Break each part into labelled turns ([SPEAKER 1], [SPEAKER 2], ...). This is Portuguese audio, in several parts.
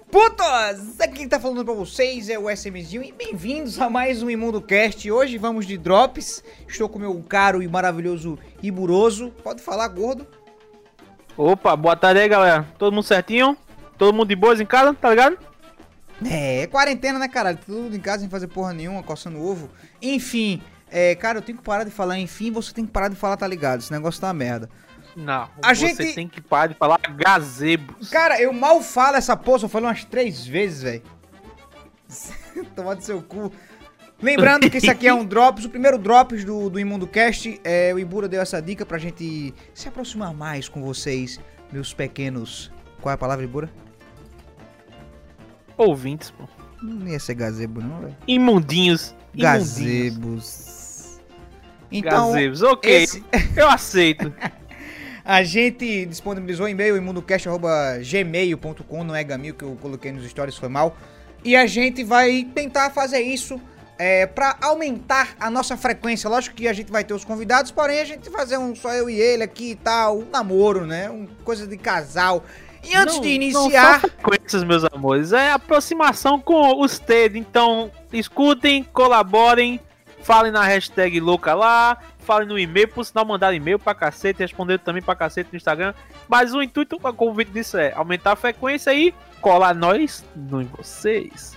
[SPEAKER 1] Putos! Aqui quem tá falando pra vocês é o SMzinho e bem-vindos a mais um ImundoCast. Hoje vamos de drops. Estou com o meu caro e maravilhoso Iburoso. Pode falar, gordo?
[SPEAKER 2] Opa, boa tarde aí, galera. Todo mundo certinho? Todo mundo de boas em casa, tá ligado?
[SPEAKER 1] É quarentena, né, caralho? Tudo em casa sem fazer porra nenhuma, coçando ovo. Enfim, cara, eu tenho que parar de falar enfim, você tem que parar de falar, tá ligado? Esse negócio tá uma merda.
[SPEAKER 2] Não,
[SPEAKER 1] Você
[SPEAKER 2] tem que parar de falar gazebos.
[SPEAKER 1] Cara, eu mal falo essa porra, eu falei umas 3 vezes, velho. Tomar do seu cu. Lembrando que isso aqui é um Drops, o primeiro Drops do ImundoCast. O Ibura deu essa dica pra gente se aproximar mais com vocês, meus pequenos... Qual é a palavra, Ibura?
[SPEAKER 2] Ouvintes, pô.
[SPEAKER 1] Não ia ser gazebo, não, velho.
[SPEAKER 2] Imundinhos.
[SPEAKER 1] Gazebos. Então,
[SPEAKER 2] Gazebos, ok. Eu aceito.
[SPEAKER 1] A gente disponibilizou e-mail imundocast@gmail.com, não é Gamil que eu coloquei nos stories, foi mal. E a gente vai tentar fazer isso pra aumentar a nossa frequência. Lógico que a gente vai ter os convidados, porém a gente vai fazer só eu e ele aqui e tal, um namoro, né? Coisa de casal. E antes de iniciar...
[SPEAKER 2] Não são frequências, meus amores, é aproximação com os TED. Então, escutem, colaborem, falem na hashtag louca lá, falem no e-mail, por sinal mandaram e-mail pra cacete, responderam também pra cacete no Instagram. Mas o intuito, o convite disso é aumentar a frequência e colar nós em vocês.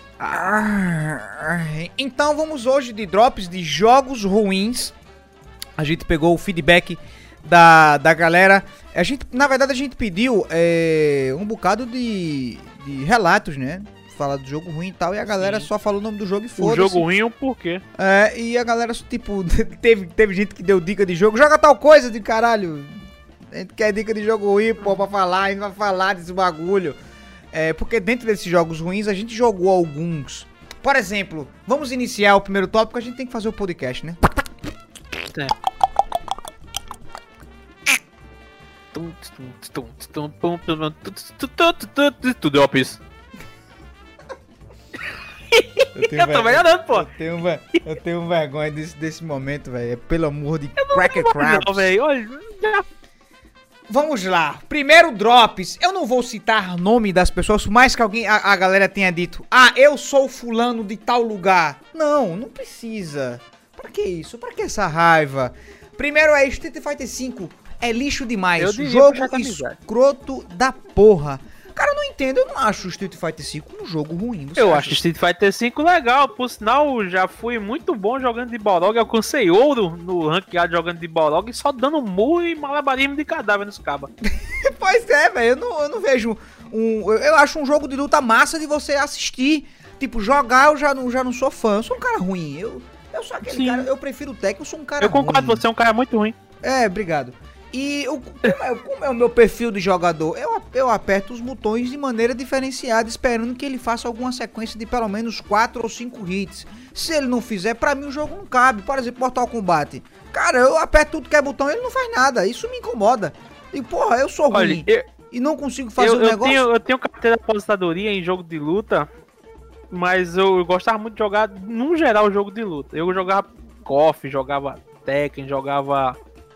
[SPEAKER 1] Então vamos hoje de drops de jogos ruins. A gente pegou o feedback da galera. Na verdade a gente pediu um bocado de relatos, né? Falar do jogo ruim e tal, e a galera só falou o nome do jogo e foda-se.
[SPEAKER 2] O jogo ruim, o porquê?
[SPEAKER 1] E a galera, tipo, teve gente que deu dica de jogo. Joga tal coisa de caralho. A gente quer dica de jogo ruim, pô, pra falar. A gente vai falar desse bagulho. Porque dentro desses jogos ruins, a gente jogou alguns. Por exemplo, vamos iniciar o primeiro tópico, a gente tem que fazer o podcast, né?
[SPEAKER 2] Drops. Eu tô melhorando, pô.
[SPEAKER 1] Eu tenho vergonha desse momento, velho. Pelo amor de Cracker Crabs.
[SPEAKER 2] Não, velho. Olha,
[SPEAKER 1] vamos lá. Primeiro Drops. Eu não vou citar nome das pessoas, por mais que a galera tenha dito: ah, eu sou fulano de tal lugar. Não precisa. Pra que isso? Pra que essa raiva? Primeiro é Street Fighter V. É lixo demais. Jogo escroto da porra. Cara, eu não entendo, eu não acho o Street Fighter V um jogo ruim.
[SPEAKER 2] Eu acho o Street Fighter V legal, por sinal, já fui muito bom jogando de Balrog, alcancei ouro no ranqueado jogando de Balrog, só dando murro e malabarismo de cadáver nos cabas.
[SPEAKER 1] Pois é, velho, eu não vejo eu acho um jogo de luta massa de você assistir. Tipo, jogar eu já não sou fã, eu sou um cara ruim, eu sou aquele cara, eu prefiro o Tekken, eu sou um cara ruim.
[SPEAKER 2] Eu concordo, você é um cara muito ruim.
[SPEAKER 1] Obrigado. E como é o meu perfil de jogador? Eu aperto os botões de maneira diferenciada, esperando que ele faça alguma sequência de pelo menos 4 ou 5 hits. Se ele não fizer, pra mim o jogo não cabe. Por exemplo, Mortal Kombat. Cara, eu aperto tudo que é botão e ele não faz nada. Isso me incomoda. E porra, eu sou ruim. E não consigo fazer o negócio.
[SPEAKER 2] Eu tenho carteira de aposentadoria em jogo de luta, mas eu gostava muito de jogar, no geral, jogo de luta. Eu jogava KOF, jogava Tekken, jogava...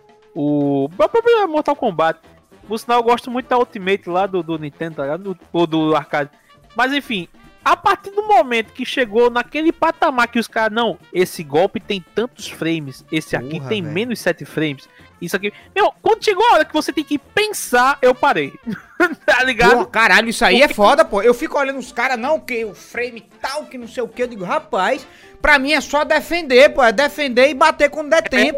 [SPEAKER 2] o próprio Mortal Kombat. Por sinal, eu gosto muito da Ultimate lá do Nintendo, tá ligado? Ou do arcade. Mas enfim, a partir do momento que chegou naquele patamar que os caras, não, esse golpe tem tantos frames, esse aqui tem menos 7 frames, isso aqui... Meu, quando chegou a hora que você tem que pensar, eu parei. Tá ligado?
[SPEAKER 1] Pô, caralho, isso aí é foda, pô. Eu fico olhando os caras, não, que o frame tal, que não sei o que. Eu digo, rapaz, pra mim é só defender, pô. É defender e bater quando der tempo.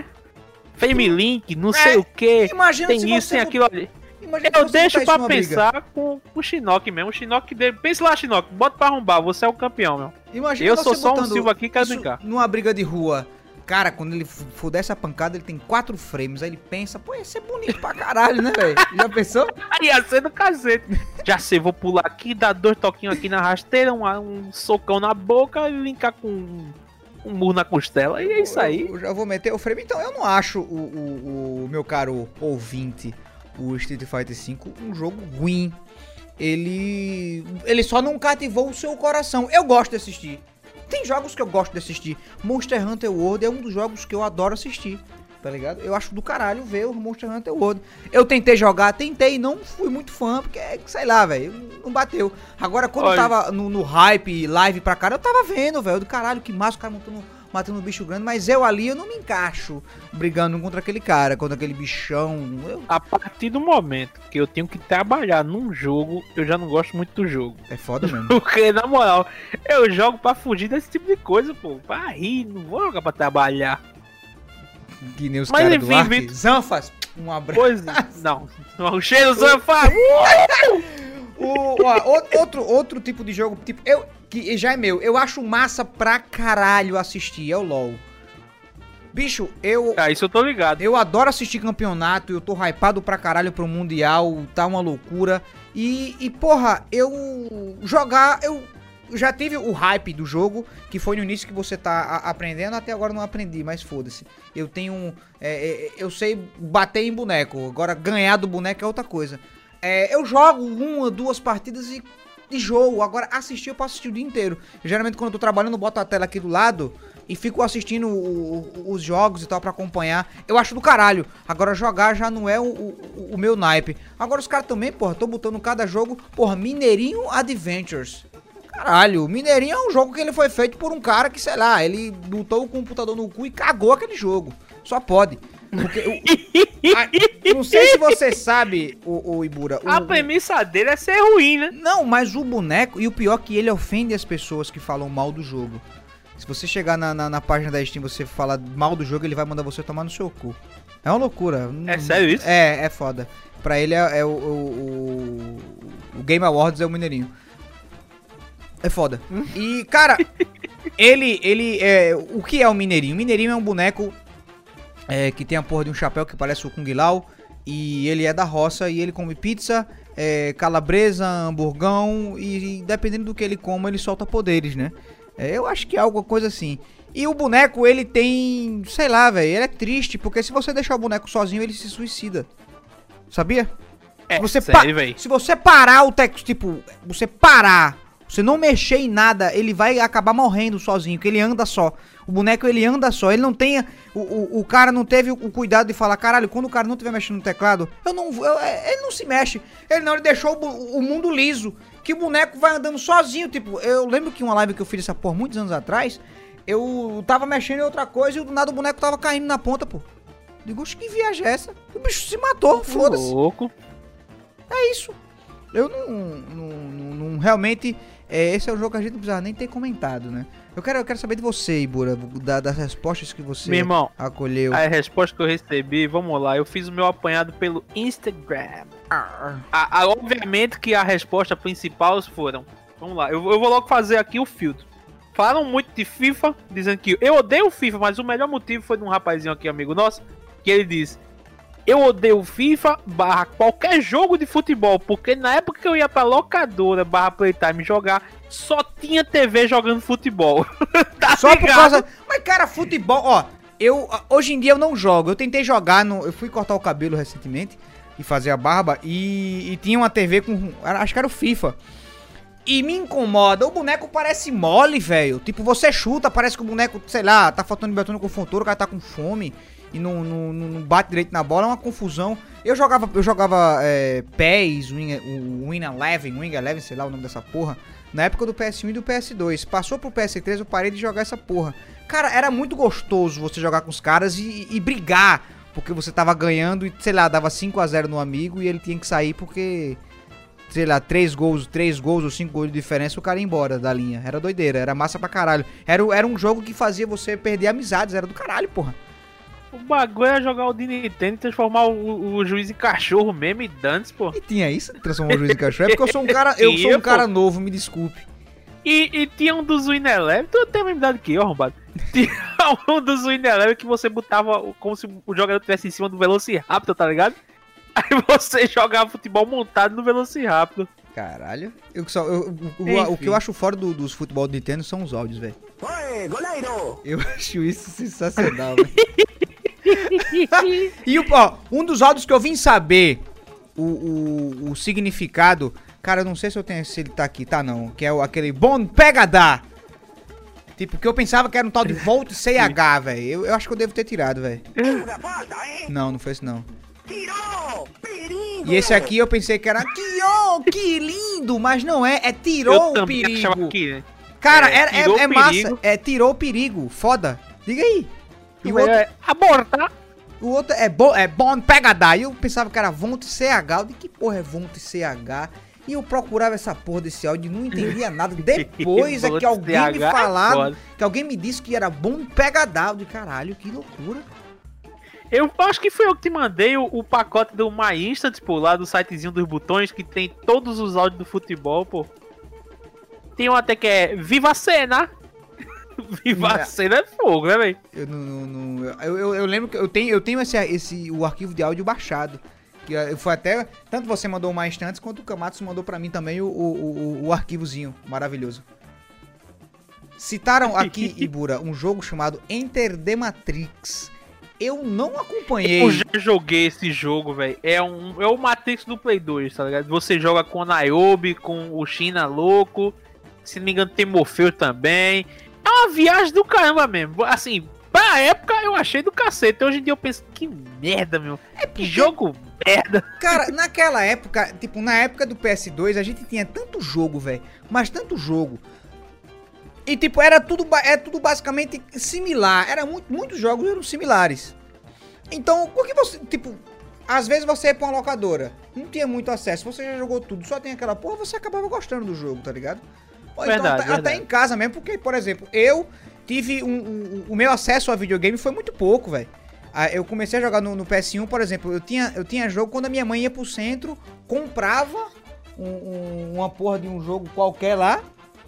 [SPEAKER 2] Frame Link, não sei o que.
[SPEAKER 1] Imagina
[SPEAKER 2] tem isso, tem aquilo ali. Eu deixo pra pensar com o Shinnok mesmo. O Shinnok dele. Pensa lá, Shinnok, bota pra arrombar. Você é o campeão, meu.
[SPEAKER 1] Imagina,
[SPEAKER 2] eu sou só um Silva aqui, quero brincar.
[SPEAKER 1] Numa briga de rua, cara, quando ele for dar essa pancada, ele tem 4 frames. Aí ele pensa, pô, ia ser bonito pra caralho, né, velho? Já pensou?
[SPEAKER 2] Aí ia ser do cacete. Já sei, vou pular aqui, dar 2 toquinhos aqui na rasteira, um socão na boca e linkar com um murro na costela, e é isso aí.
[SPEAKER 1] Eu já vou meter o frame. Então, eu não acho o meu caro ouvinte, o Street Fighter V, um jogo ruim. Ele só não cativou o seu coração. Eu gosto de assistir. Tem jogos que eu gosto de assistir. Monster Hunter World é um dos jogos que eu adoro assistir. tá ligado? Eu acho do caralho ver o Monster Hunter World. Eu tentei jogar, não fui muito fã, porque, sei lá, velho, não bateu. Agora, quando eu tava no hype, live pra cara, eu tava vendo, velho, do caralho, que massa, o cara matando um bicho grande, mas eu não me encaixo brigando contra aquele cara, contra aquele bichão.
[SPEAKER 2] A partir do momento que eu tenho que trabalhar num jogo, eu já não gosto muito do jogo.
[SPEAKER 1] É foda mesmo.
[SPEAKER 2] Porque, na moral, eu jogo pra fugir desse tipo de coisa, pô. Pra rir, não vou jogar pra trabalhar.
[SPEAKER 1] Que nem os caras do Ark.
[SPEAKER 2] Vitor...
[SPEAKER 1] Zanfas, um abraço.
[SPEAKER 2] Pois não. O cheiro Zanfas.
[SPEAKER 1] Outro tipo de jogo, tipo, que já é meu, eu acho massa pra caralho assistir, é o LoL. Bicho,
[SPEAKER 2] isso eu tô ligado.
[SPEAKER 1] Eu adoro assistir campeonato, eu tô hypado pra caralho pro Mundial, tá uma loucura. E porra, eu já tive o hype do jogo, que foi no início que você tá aprendendo, até agora eu não aprendi, mas foda-se. Eu tenho, eu sei bater em boneco, agora ganhar do boneco é outra coisa. Eu jogo 1 ou 2 partidas de jogo. Agora, assistir, eu posso assistir o dia inteiro. Geralmente, quando eu tô trabalhando, eu boto a tela aqui do lado e fico assistindo os jogos e tal pra acompanhar. Eu acho do caralho. Agora, jogar já não é o meu naipe. Agora, os caras também, porra, tô botando cada jogo, porra, Mineirinho Adventures. Caralho, Mineirinho é um jogo que ele foi feito por um cara que, sei lá, ele botou o computador no cu e cagou aquele jogo. Só pode. Porque não sei se você sabe, o Ibura.
[SPEAKER 2] A premissa dele é ser ruim, né?
[SPEAKER 1] Não, mas o boneco, e o pior é que ele ofende as pessoas que falam mal do jogo. Se você chegar na página da Steam e você falar mal do jogo, ele vai mandar você tomar no seu cu. É uma loucura.
[SPEAKER 2] É sério isso?
[SPEAKER 1] É foda. Pra ele o Game Awards é o Mineirinho. É foda. E, cara, o que é o Mineirinho? O Mineirinho é um boneco que tem a porra de um chapéu que parece o Kung Lao. E ele é da roça e ele come pizza, calabresa, hamburgão. E dependendo do que ele coma, ele solta poderes, né? Eu acho que é alguma coisa assim. E o boneco, ele tem... Sei lá, velho. Ele é triste, porque se você deixar o boneco sozinho, ele se suicida. Sabia? Se você parar o texto, tipo... Você não mexer em nada, ele vai acabar morrendo sozinho, porque ele anda só. O boneco, ele anda só. Ele não tem... O cara não teve o cuidado de falar, caralho, quando o cara não estiver mexendo no teclado, ele não se mexe. Ele deixou o mundo liso. Que o boneco vai andando sozinho. Tipo, eu lembro que uma live que eu fiz essa porra muitos anos atrás, eu tava mexendo em outra coisa e do nada o boneco tava caindo na ponta, pô. Digo, que viagem é essa? O bicho se matou, foda-se.
[SPEAKER 2] Louco.
[SPEAKER 1] É isso. Eu não realmente... esse é um jogo que a gente não precisa nem ter comentado, né? Eu quero saber de você, Ibura, das respostas que você acolheu.
[SPEAKER 2] A resposta que eu recebi, vamos lá, eu fiz o meu apanhado pelo Instagram. Obviamente que a resposta principal foram... Vamos lá, eu vou logo fazer aqui o filtro. Falaram muito de FIFA, dizendo que eu odeio o FIFA, mas o melhor motivo foi de um rapazinho aqui, amigo nosso, que ele disse... Eu odeio FIFA / qualquer jogo de futebol, porque na época que eu ia pra locadora / Playtime jogar, só tinha TV jogando futebol. Tá
[SPEAKER 1] só
[SPEAKER 2] ligado?
[SPEAKER 1] Por causa... Mas cara, futebol, ó, hoje em dia eu não jogo, eu tentei jogar, eu fui cortar o cabelo recentemente e fazer a barba e tinha uma TV com, acho que era o FIFA. E me incomoda, o boneco parece mole, velho. Tipo, você chuta, parece que o boneco, sei lá, tá faltando betona com fontura, o cara tá com fome. E não bate direito na bola, é uma confusão. Eu jogava PES, Win Eleven, sei lá o nome dessa porra, na época do PS1 e do PS2. Passou pro PS3, eu parei de jogar essa porra. Cara, era muito gostoso você jogar com os caras e brigar, porque você tava ganhando e, sei lá, dava 5-0 no amigo e ele tinha que sair porque, sei lá, 3 gols ou 5 gols de diferença, o cara ia embora da linha. Era doideira, era massa pra caralho. Era um jogo que fazia você perder amizades, era do caralho, porra.
[SPEAKER 2] O bagulho é jogar o de Nintendo e transformar o juiz em cachorro mesmo e dane-se, pô.
[SPEAKER 1] E tinha isso? Transformar o juiz em cachorro? É porque eu sou um cara novo, me desculpe.
[SPEAKER 2] E tinha um dos Win Eleven, tu tem a mesma idade que eu, arrombado. Tinha um dos Win Eleven que você botava como se o jogador estivesse em cima do Velociraptor, tá ligado? Aí você jogava futebol montado no Velociraptor.
[SPEAKER 1] Caralho. O que eu acho fora dos futebol do Nintendo são os áudios, velho. Oi, goleiro! Eu acho isso sensacional, velho. E um dos áudios que eu vim saber o significado, cara, eu não sei se ele tá aqui, tá não, que é aquele bom pegadá. Tipo, que eu pensava que era um tal de Volt CH, velho. Eu acho que eu devo ter tirado, velho. Não, não foi esse não. E esse aqui eu pensei que era tirou, que lindo, mas não é, é tirou o perigo.
[SPEAKER 2] Aqui, né?
[SPEAKER 1] Cara, é massa, é tirou o perigo, foda. Diga aí. E o outro,
[SPEAKER 2] abortar.
[SPEAKER 1] o outro é bom pegadá. E eu pensava que era Volt CH, eu disse, que porra é Volt CH? E eu procurava essa porra desse áudio e não entendia nada. Depois é que alguém me falava, que alguém me disse que era bom pegadá. Eu disse, caralho, que loucura.
[SPEAKER 2] Eu acho que foi eu que te mandei o pacote do My Instant, pô, lá do sitezinho dos botões, que tem todos os áudios do futebol, pô. Tem um até que é Viva a Cena! Viva a Cena é fogo, né, velho?
[SPEAKER 1] Eu lembro que eu tenho o arquivo de áudio baixado. Que foi até, tanto você mandou o My Instantes, quanto o Kamatsu mandou pra mim também o arquivozinho maravilhoso. Citaram aqui, Ibura, um jogo chamado Enter the Matrix. Eu não acompanhei.
[SPEAKER 2] Eu já joguei esse jogo, velho. É o Matrix do Play 2, tá ligado? Você joga com o Niobe, com o China louco. Se não me engano, tem Morpheus também. É uma viagem do caramba mesmo. Assim, pra época eu achei do cacete. Hoje em dia eu penso, que merda, meu. Que jogo merda.
[SPEAKER 1] Cara, naquela época, tipo, na época do PS2, a gente tinha tanto jogo, velho. Mas tanto jogo. E tipo, era tudo basicamente similar. Muitos jogos eram similares. Então, por que você, tipo, às vezes você ia pra uma locadora, não tinha muito acesso, você já jogou tudo, só tem aquela porra, você acabava gostando do jogo, tá ligado? Ou
[SPEAKER 2] verdade,
[SPEAKER 1] então até em casa mesmo, porque, por exemplo, eu tive o meu acesso a videogame foi muito pouco, velho. Eu comecei a jogar no PS1, por exemplo, eu tinha jogo quando a minha mãe ia pro centro, comprava uma porra de um jogo qualquer lá,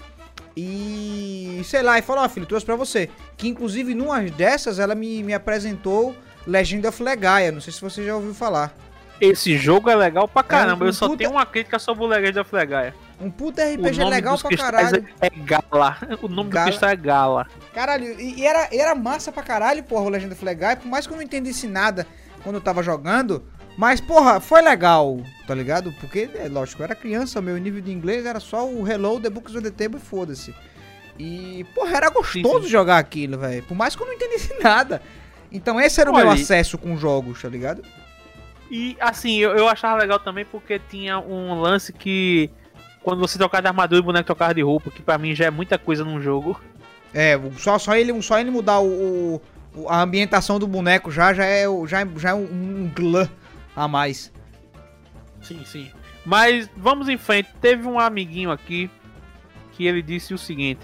[SPEAKER 1] e sei lá, e falou, ó, filho, trouxe pra você. Que inclusive numa dessas ela me apresentou Legend of Legaia, não sei se você já ouviu falar.
[SPEAKER 2] Esse jogo é legal pra caramba, eu só tenho uma crítica sobre o Legend of Legaia.
[SPEAKER 1] Um puta RPG legal pra caralho.
[SPEAKER 2] É Gala, o nome do cristal é Gala.
[SPEAKER 1] Caralho, e era massa pra caralho, porra, o Legend of Legaia, por mais que eu não entendesse nada quando eu tava jogando, mas, porra, foi legal, tá ligado? Porque, lógico, eu era criança, meu nível de inglês era só o Hello, The Books on the Table e foda-se. E, porra, era gostoso jogar aquilo, velho, por mais que eu não entendesse nada. Então esse era o meu acesso com jogos, tá ligado?
[SPEAKER 2] E, assim, eu achava legal também porque tinha um lance que, quando você trocava de armadura, o boneco trocava de roupa, que pra mim já é muita coisa num jogo. É,
[SPEAKER 1] só ele mudar a ambientação do boneco já é um glã a mais.
[SPEAKER 2] Sim, sim. Mas vamos em frente. Teve um amiguinho aqui que ele disse o seguinte: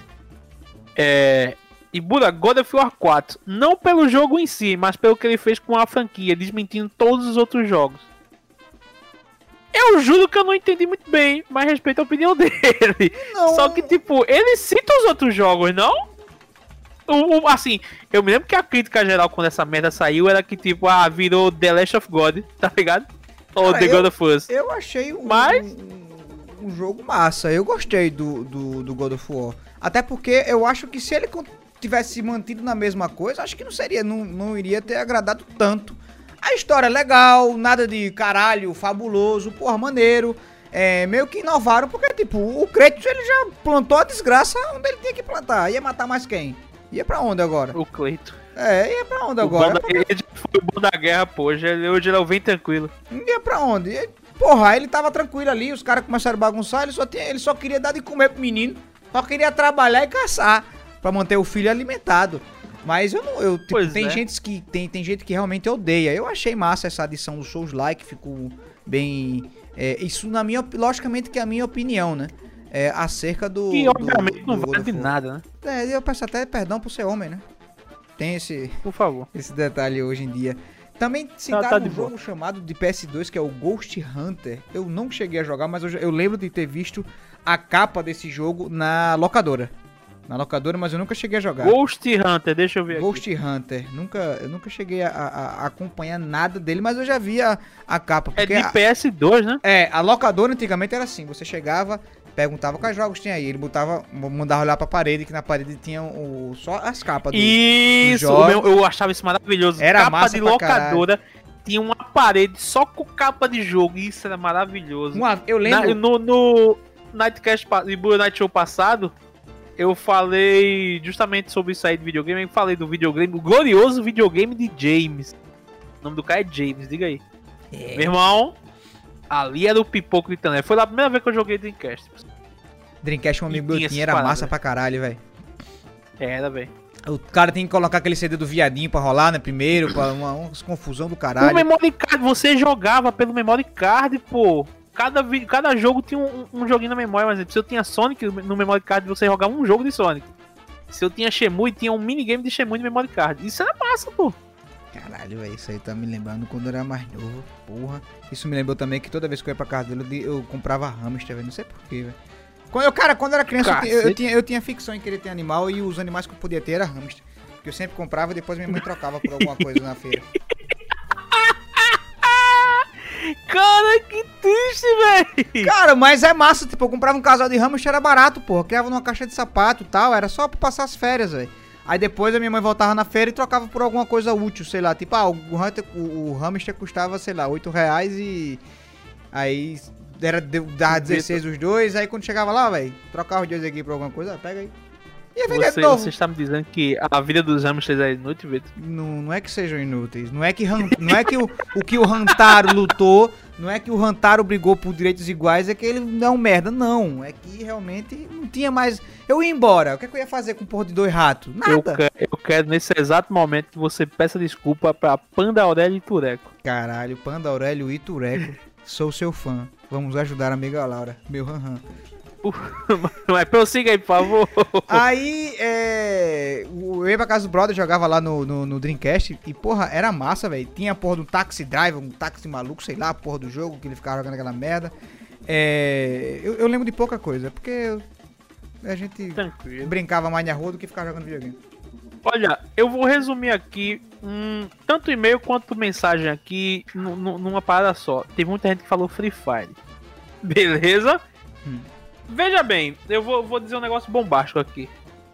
[SPEAKER 2] Ibura, God of War 4, não pelo jogo em si, mas pelo que ele fez com a franquia, desmentindo todos os outros jogos. Eu juro que eu não entendi muito bem, mas respeito a opinião dele. Não. Só que, tipo, ele cita os outros jogos, não? Assim, eu me lembro que a crítica geral quando essa merda saiu era que, tipo, virou The Last of God, tá ligado? Ou The God of Us.
[SPEAKER 1] Eu achei um jogo massa. Eu gostei do God of War. Até porque eu acho que se ele tivesse mantido na mesma coisa, acho que não iria ter agradado tanto. A história é legal, nada de caralho, fabuloso, porra, maneiro. Meio que inovaram, porque, tipo, o Kratos, ele já plantou a desgraça onde ele tinha que plantar. Ia matar mais quem? Ia pra onde agora?
[SPEAKER 2] O Cleito.
[SPEAKER 1] Ia pra onde agora?
[SPEAKER 2] Ele foi o bom da guerra, pô. Hoje ele é o vem tranquilo.
[SPEAKER 1] Ia pra onde? Porra, ele tava tranquilo ali, os caras começaram a bagunçar, ele só queria dar de comer pro menino. Só queria trabalhar e caçar, pra manter o filho alimentado. Mas tem gente que realmente odeia. Eu achei massa essa adição do Souls-like, ficou bem... isso, logicamente, que é a minha opinião, né? Acerca do...
[SPEAKER 2] E, obviamente, não vale de nada, né?
[SPEAKER 1] Eu peço até perdão por ser homem, né? Tem esse...
[SPEAKER 2] Por favor.
[SPEAKER 1] Esse detalhe hoje em dia. Também citaram um jogo chamado de PS2, que é o Ghost Hunter. Eu não cheguei a jogar, mas eu lembro de ter visto a capa desse jogo na locadora. Mas eu nunca cheguei a jogar.
[SPEAKER 2] Ghost Hunter, deixa eu ver
[SPEAKER 1] Ghost
[SPEAKER 2] aqui.
[SPEAKER 1] Hunter. Eu nunca cheguei a acompanhar nada dele, mas eu já vi a capa.
[SPEAKER 2] É de PS2, né?
[SPEAKER 1] A locadora antigamente era assim. Você chegava, perguntava quais jogos tinha aí. Ele mandava olhar pra parede, que na parede tinha só as capas
[SPEAKER 2] do jogo. Eu achava isso maravilhoso.
[SPEAKER 1] Era
[SPEAKER 2] capa
[SPEAKER 1] massa
[SPEAKER 2] de locadora. Tinha uma parede só com capa de jogo. Isso era maravilhoso.
[SPEAKER 1] Eu lembro...
[SPEAKER 2] No Nightcast e Night Show passado, eu falei justamente sobre isso aí de videogame. Eu falei do videogame, o glorioso videogame de James. O nome do cara é James, diga aí. Meu irmão, ali era o pipoco de Tané. Foi lá a primeira vez que eu joguei Dreamcast.
[SPEAKER 1] Dreamcast, um amigo meu tinha, era massa pra caralho, velho.
[SPEAKER 2] Era, velho.
[SPEAKER 1] O cara tem que colocar aquele CD do viadinho pra rolar, né? Primeiro, pra uma confusão do caralho.
[SPEAKER 2] O memory card, você jogava pelo memory card, pô. Cada jogo tinha um joguinho na memória, mas se eu tinha Sonic no memory card, você jogava um jogo de Sonic. Se eu tinha Shenmue, tinha um minigame de Shenmue no memory card. Isso era massa, pô.
[SPEAKER 1] Caralho, velho, isso aí tá me lembrando quando eu era mais novo, porra. Isso me lembrou também que toda vez que eu ia pra casa dele, eu comprava hamster, velho, não sei porquê, velho. Quando eu era criança, eu tinha ficção em querer ter animal e os animais que eu podia ter era hamster. Porque eu sempre comprava e depois minha mãe trocava por alguma coisa na feira.
[SPEAKER 2] Cara, que triste, velho.
[SPEAKER 1] Cara, mas é massa, tipo, eu comprava um casal de hamster, era barato, porra. Criava numa caixa de sapato e tal, era só pra passar as férias, velho. Aí depois a minha mãe voltava na feira e trocava por alguma coisa útil, sei lá. Tipo, o hamster custava, sei lá, R$8 e... Aí dava 16 os dois, aí quando chegava lá, velho, trocava os dois aqui por alguma coisa, pega aí. E vender de novo.
[SPEAKER 2] Você está me dizendo que a vida dos hamsters é inútil, Vitor?
[SPEAKER 1] Não é que sejam inúteis. Não é que o que o Hantaro lutou, não é que o Hantaro brigou por direitos iguais, é que ele não é um merda. Não, é que realmente não tinha mais... Eu ia embora. O que é que eu ia fazer com o porra de 2 ratos? Nada.
[SPEAKER 2] Eu quero nesse exato momento que você peça desculpa pra Panda Aurélio e Tureco.
[SPEAKER 1] Caralho, Panda Aurélio e Tureco. Sou seu fã. Vamos ajudar a amiga Laura. Meu ranram.
[SPEAKER 2] Mas prossiga aí, por favor.
[SPEAKER 1] Aí, eu ia pra casa do brother, jogava lá no Dreamcast e, porra, era massa, velho. Tinha a porra do Taxi Driver, um táxi maluco, sei lá, a porra do jogo, que ele ficava jogando aquela merda. Eu lembro de pouca coisa, porque a gente brincava mais na rua do que ficava jogando videogame.
[SPEAKER 2] Olha, eu vou resumir aqui tanto e-mail quanto mensagem aqui numa parada só. Tem muita gente que falou Free Fire. Beleza? Veja bem, eu vou dizer um negócio bombástico aqui.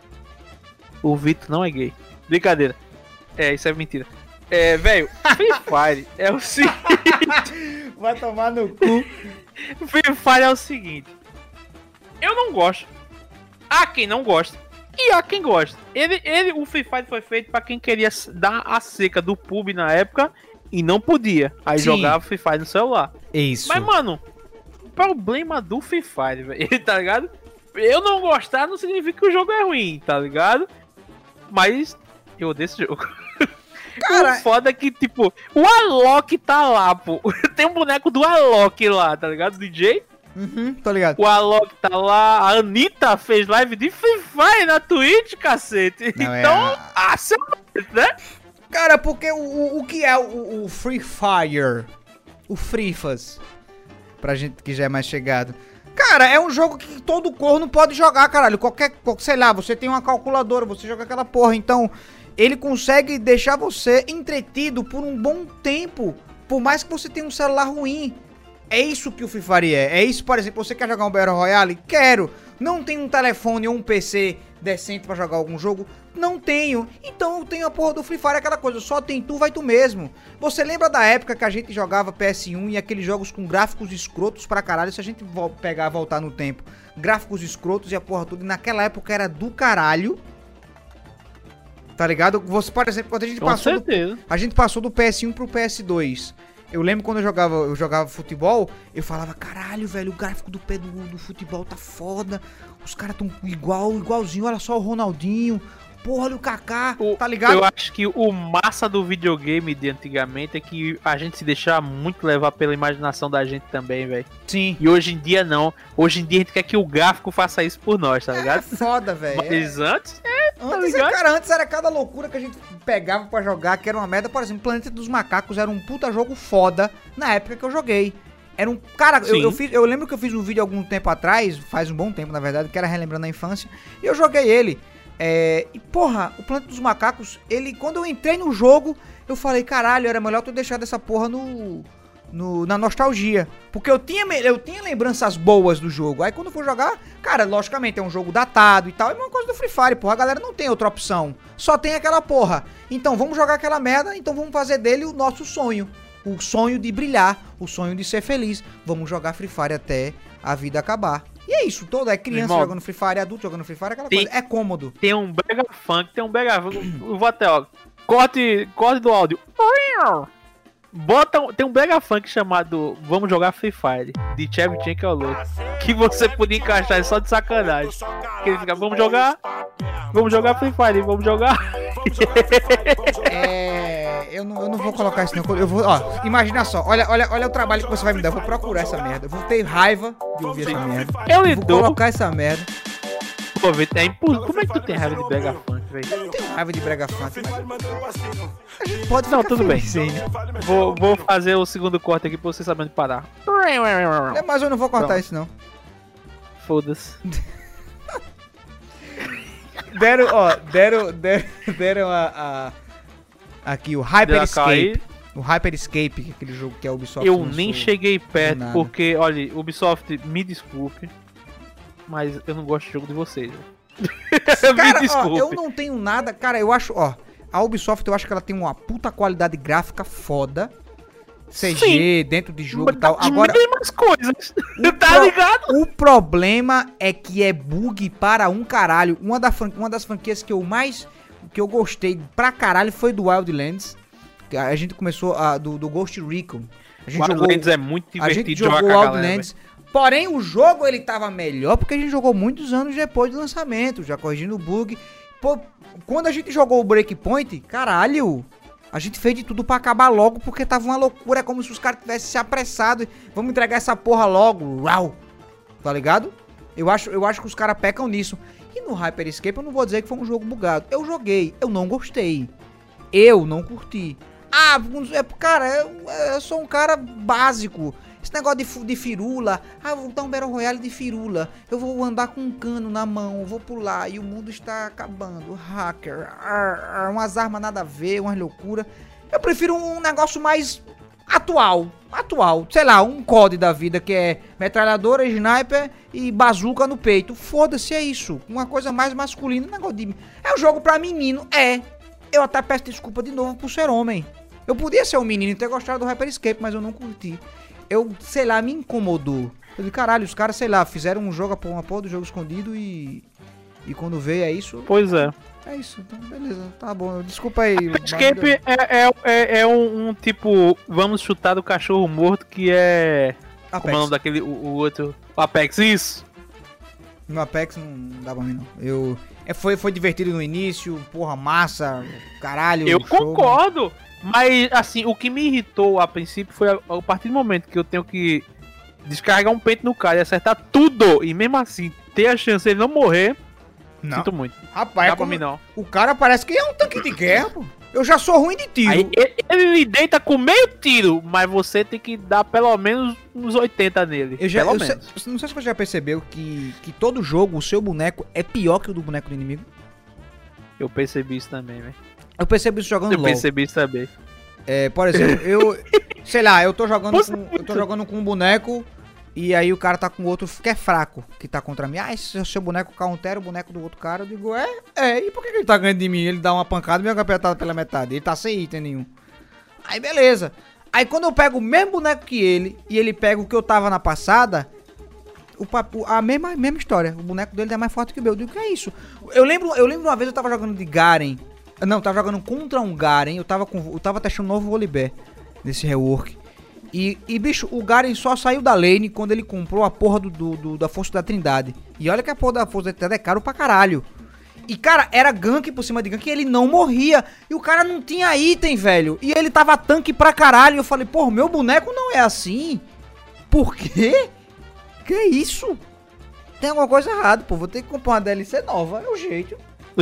[SPEAKER 2] O Vitor não é gay. Brincadeira. Isso é mentira. Velho, Free Fire é o seguinte.
[SPEAKER 1] Vai tomar no cu.
[SPEAKER 2] Free Fire é o seguinte. Eu não gosto. Há quem não gosta. E há quem gosta. O Free Fire foi feito pra quem queria dar a seca do pub na época e não podia. Aí
[SPEAKER 1] Sim.
[SPEAKER 2] jogava Free Fire no celular.
[SPEAKER 1] Isso.
[SPEAKER 2] Mas, mano, o problema do Free Fire, velho, tá ligado? Eu não gostar não significa que o jogo é ruim, tá ligado? Mas eu odeio esse jogo. Cara, o foda é que, tipo, o Alok tá lá, pô. Tem um boneco do Alok lá, tá ligado? DJ?
[SPEAKER 1] Tô ligado.
[SPEAKER 2] O Alok tá lá, a Anitta fez live de Free Fire na Twitch, cacete.
[SPEAKER 1] Não,
[SPEAKER 2] então, né?
[SPEAKER 1] Cara, porque o que é o Free Fire? O Frifas? Pra gente que já é mais chegado. Cara, é um jogo que todo corno pode jogar, caralho. Sei lá, você tem uma calculadora, você joga aquela porra. Então, ele consegue deixar você entretido por um bom tempo. Por mais que você tenha um celular ruim. É isso que o Free Fire é. É isso, por exemplo, você quer jogar um Battle Royale? Quero. Não tem um telefone ou um PC decente pra jogar algum jogo? Não tenho. Então eu tenho a porra do Free Fire, aquela coisa, só tem tu, vai tu mesmo. Você lembra da época que a gente jogava PS1 e aqueles jogos com gráficos escrotos pra caralho? Se a gente pegar e voltar no tempo, gráficos escrotos e a porra toda, e naquela época era do caralho. Tá ligado? Você, por exemplo, quando a gente passou do PS1 pro PS2. Eu lembro quando eu jogava futebol, eu falava, caralho, velho, o gráfico do pé do futebol tá foda. Os caras tão igualzinho, olha só o Ronaldinho. Porra, olha o Kaká, tá ligado?
[SPEAKER 2] Eu acho que o massa do videogame de antigamente é que a gente se deixava muito levar pela imaginação da gente também, velho.
[SPEAKER 1] Sim.
[SPEAKER 2] E hoje em dia não. Hoje em dia a gente quer que o gráfico faça isso por nós, tá ligado?
[SPEAKER 1] É foda, velho.
[SPEAKER 2] Mas antes,
[SPEAKER 1] antes era cada loucura que a gente pegava pra jogar, que era uma merda. Por exemplo, Planeta dos Macacos era um puta jogo foda na época que eu joguei. Era um... Cara, eu lembro que eu fiz um vídeo algum tempo atrás, faz um bom tempo, na verdade, que era relembrando a infância, e eu joguei ele. E porra, o Planeta dos Macacos, quando eu entrei no jogo, eu falei, caralho, era melhor tu deixar dessa porra na nostalgia. Porque eu tinha lembranças boas do jogo. Aí quando eu for jogar, cara, logicamente é um jogo datado e tal. É uma coisa do Free Fire, porra. A galera não tem outra opção. Só tem aquela porra. Então vamos jogar aquela merda, então vamos fazer dele o nosso sonho. O sonho de brilhar, o sonho de ser feliz. Vamos jogar Free Fire até a vida acabar. E é isso, todo é criança
[SPEAKER 2] Irmão,
[SPEAKER 1] jogando Free Fire, adulto jogando Free Fire, aquela coisa. É cômodo.
[SPEAKER 2] Tem um Brega Funk, eu vou até, ó, corte do áudio. Tem um Brega Funk chamado Vamos Jogar Free Fire, de Chevchan, que é o louco, que você podia encaixar só de sacanagem. Que ele fica, vamos jogar Free Fire, vamos jogar.
[SPEAKER 1] Eu não vou colocar isso não. Eu vou, ó, imagina só, olha o trabalho que você vai me dar. Eu vou procurar essa merda. Eu vou ter raiva de ouvir essa merda.
[SPEAKER 2] Eu
[SPEAKER 1] vou colocar essa merda.
[SPEAKER 2] Pô, é impossível. Como é que tu tem raiva de Brega Funk, velho?
[SPEAKER 1] Eu não tenho raiva de Brega Funk, mas a gente pode
[SPEAKER 2] Não,
[SPEAKER 1] ficar
[SPEAKER 2] tudo bem.
[SPEAKER 1] feliz ainda.
[SPEAKER 2] Vou fazer o segundo corte aqui pra você sabendo parar.
[SPEAKER 1] Mas eu não vou cortar
[SPEAKER 2] Pronto.
[SPEAKER 1] isso não.
[SPEAKER 2] Foda-se.
[SPEAKER 1] Deram aqui o Hyper Escape. O Hyper Escape, aquele jogo que é o Ubisoft.
[SPEAKER 2] Eu nem cheguei perto,
[SPEAKER 1] nada.
[SPEAKER 2] porque, olha, Ubisoft, me desculpe, mas eu não gosto de jogo de vocês.
[SPEAKER 1] Cara,
[SPEAKER 2] me desculpe.
[SPEAKER 1] ó, eu não tenho nada. Cara, eu acho, ó, a Ubisoft eu acho que ela tem uma puta qualidade gráfica foda. CG,
[SPEAKER 2] Sim,
[SPEAKER 1] dentro de jogo e tal.
[SPEAKER 2] As
[SPEAKER 1] Agora,
[SPEAKER 2] mesmas coisas, tá ligado?
[SPEAKER 1] o problema é que é bug para um caralho. Uma das franquias que eu gostei pra caralho foi do Wildlands. A gente começou do Ghost Recon. A gente
[SPEAKER 2] Wildlands é muito
[SPEAKER 1] a
[SPEAKER 2] divertido
[SPEAKER 1] gente
[SPEAKER 2] de jogar
[SPEAKER 1] jogou
[SPEAKER 2] com a galera,
[SPEAKER 1] Wildlands. Porém, o jogo ele tava melhor porque a gente jogou muitos anos depois do lançamento, já corrigindo o bug. Pô, quando a gente jogou o Breakpoint, caralho, a gente fez de tudo pra acabar logo porque tava uma loucura. É como se os caras tivessem se apressado. Vamos entregar essa porra logo. Uau! Tá ligado? Eu acho que os caras pecam nisso. E no Hyper Escape eu não vou dizer que foi um jogo bugado. Eu joguei, eu não gostei. Eu não curti. Ah, cara, eu sou um cara básico. Esse negócio de firula. Ah, eu vou dar um Battle Royale de firula. Eu vou andar com um cano na mão. Eu vou pular e o mundo está acabando. Hacker. Umas armas nada a ver, umas loucuras. Eu prefiro um negócio mais atual. Sei lá, um COD da vida que é metralhadora, sniper e bazuca no peito. Foda-se, é isso. Uma coisa mais masculina. Um negócio de... É um jogo pra menino, é. Eu até peço desculpa de novo por ser homem. Eu podia ser um menino e ter gostado do Hyper Escape, mas eu não curti. Sei lá, me incomodou. Eu disse, caralho, os caras, sei lá, fizeram um jogo, uma porra do jogo escondido e quando veio é isso.
[SPEAKER 2] Pois é.
[SPEAKER 1] É isso, então beleza, tá bom. Desculpa aí.
[SPEAKER 2] Escape é um tipo, vamos chutar do cachorro morto que é...
[SPEAKER 1] Apex.
[SPEAKER 2] Como é o nome daquele, o outro? O Apex, isso.
[SPEAKER 1] No Apex não dá pra mim não. Foi divertido no início, porra, massa, caralho.
[SPEAKER 2] Eu
[SPEAKER 1] show,
[SPEAKER 2] concordo. Mas, assim, o que me irritou a princípio foi a partir do momento que eu tenho que descarregar um peito no cara e acertar tudo, e mesmo assim ter a chance de ele não morrer,
[SPEAKER 1] não.
[SPEAKER 2] sinto muito.
[SPEAKER 1] Rapaz,
[SPEAKER 2] Dá pra mim não.
[SPEAKER 1] O cara parece que é um tanque de guerra, pô. Eu já sou ruim de tiro.
[SPEAKER 2] Aí ele lhe deita com meio tiro, mas você tem que dar pelo menos uns 80 nele. Pelo menos.
[SPEAKER 1] Não sei se você já percebeu que todo jogo, o seu boneco é pior que o do boneco do inimigo.
[SPEAKER 2] Eu percebi isso também, velho.
[SPEAKER 1] Eu percebi isso jogando LOL.
[SPEAKER 2] Eu percebi isso também.
[SPEAKER 1] Por exemplo, sei lá, eu tô jogando com um boneco e aí o cara tá com outro que é fraco, que tá contra mim. Ah, esse é o seu boneco countera o boneco do outro cara. Eu digo, e por que ele tá ganhando de mim? Ele dá uma pancada e me apertada pela metade. Ele tá sem item nenhum. Aí beleza. Aí quando eu pego o mesmo boneco que ele e ele pega o que eu tava na passada, a mesma história. O boneco dele é mais forte que o meu. Eu digo, que é isso? Eu lembro uma vez eu tava jogando de Garen. Não, eu tava jogando contra um Garen. Eu tava testando um novo Volibear nesse rework. E bicho, o Garen só saiu da lane quando ele comprou a porra da Força da Trindade. E olha que a porra da Força da Trindade é caro pra caralho. E cara, era gank por cima de gank e ele não morria. E o cara não tinha item, velho. E ele tava tanque pra caralho. Eu falei, porra, meu boneco não é assim. Por quê? Que isso? Tem alguma coisa errada, pô. Vou ter que comprar uma DLC nova. É o jeito.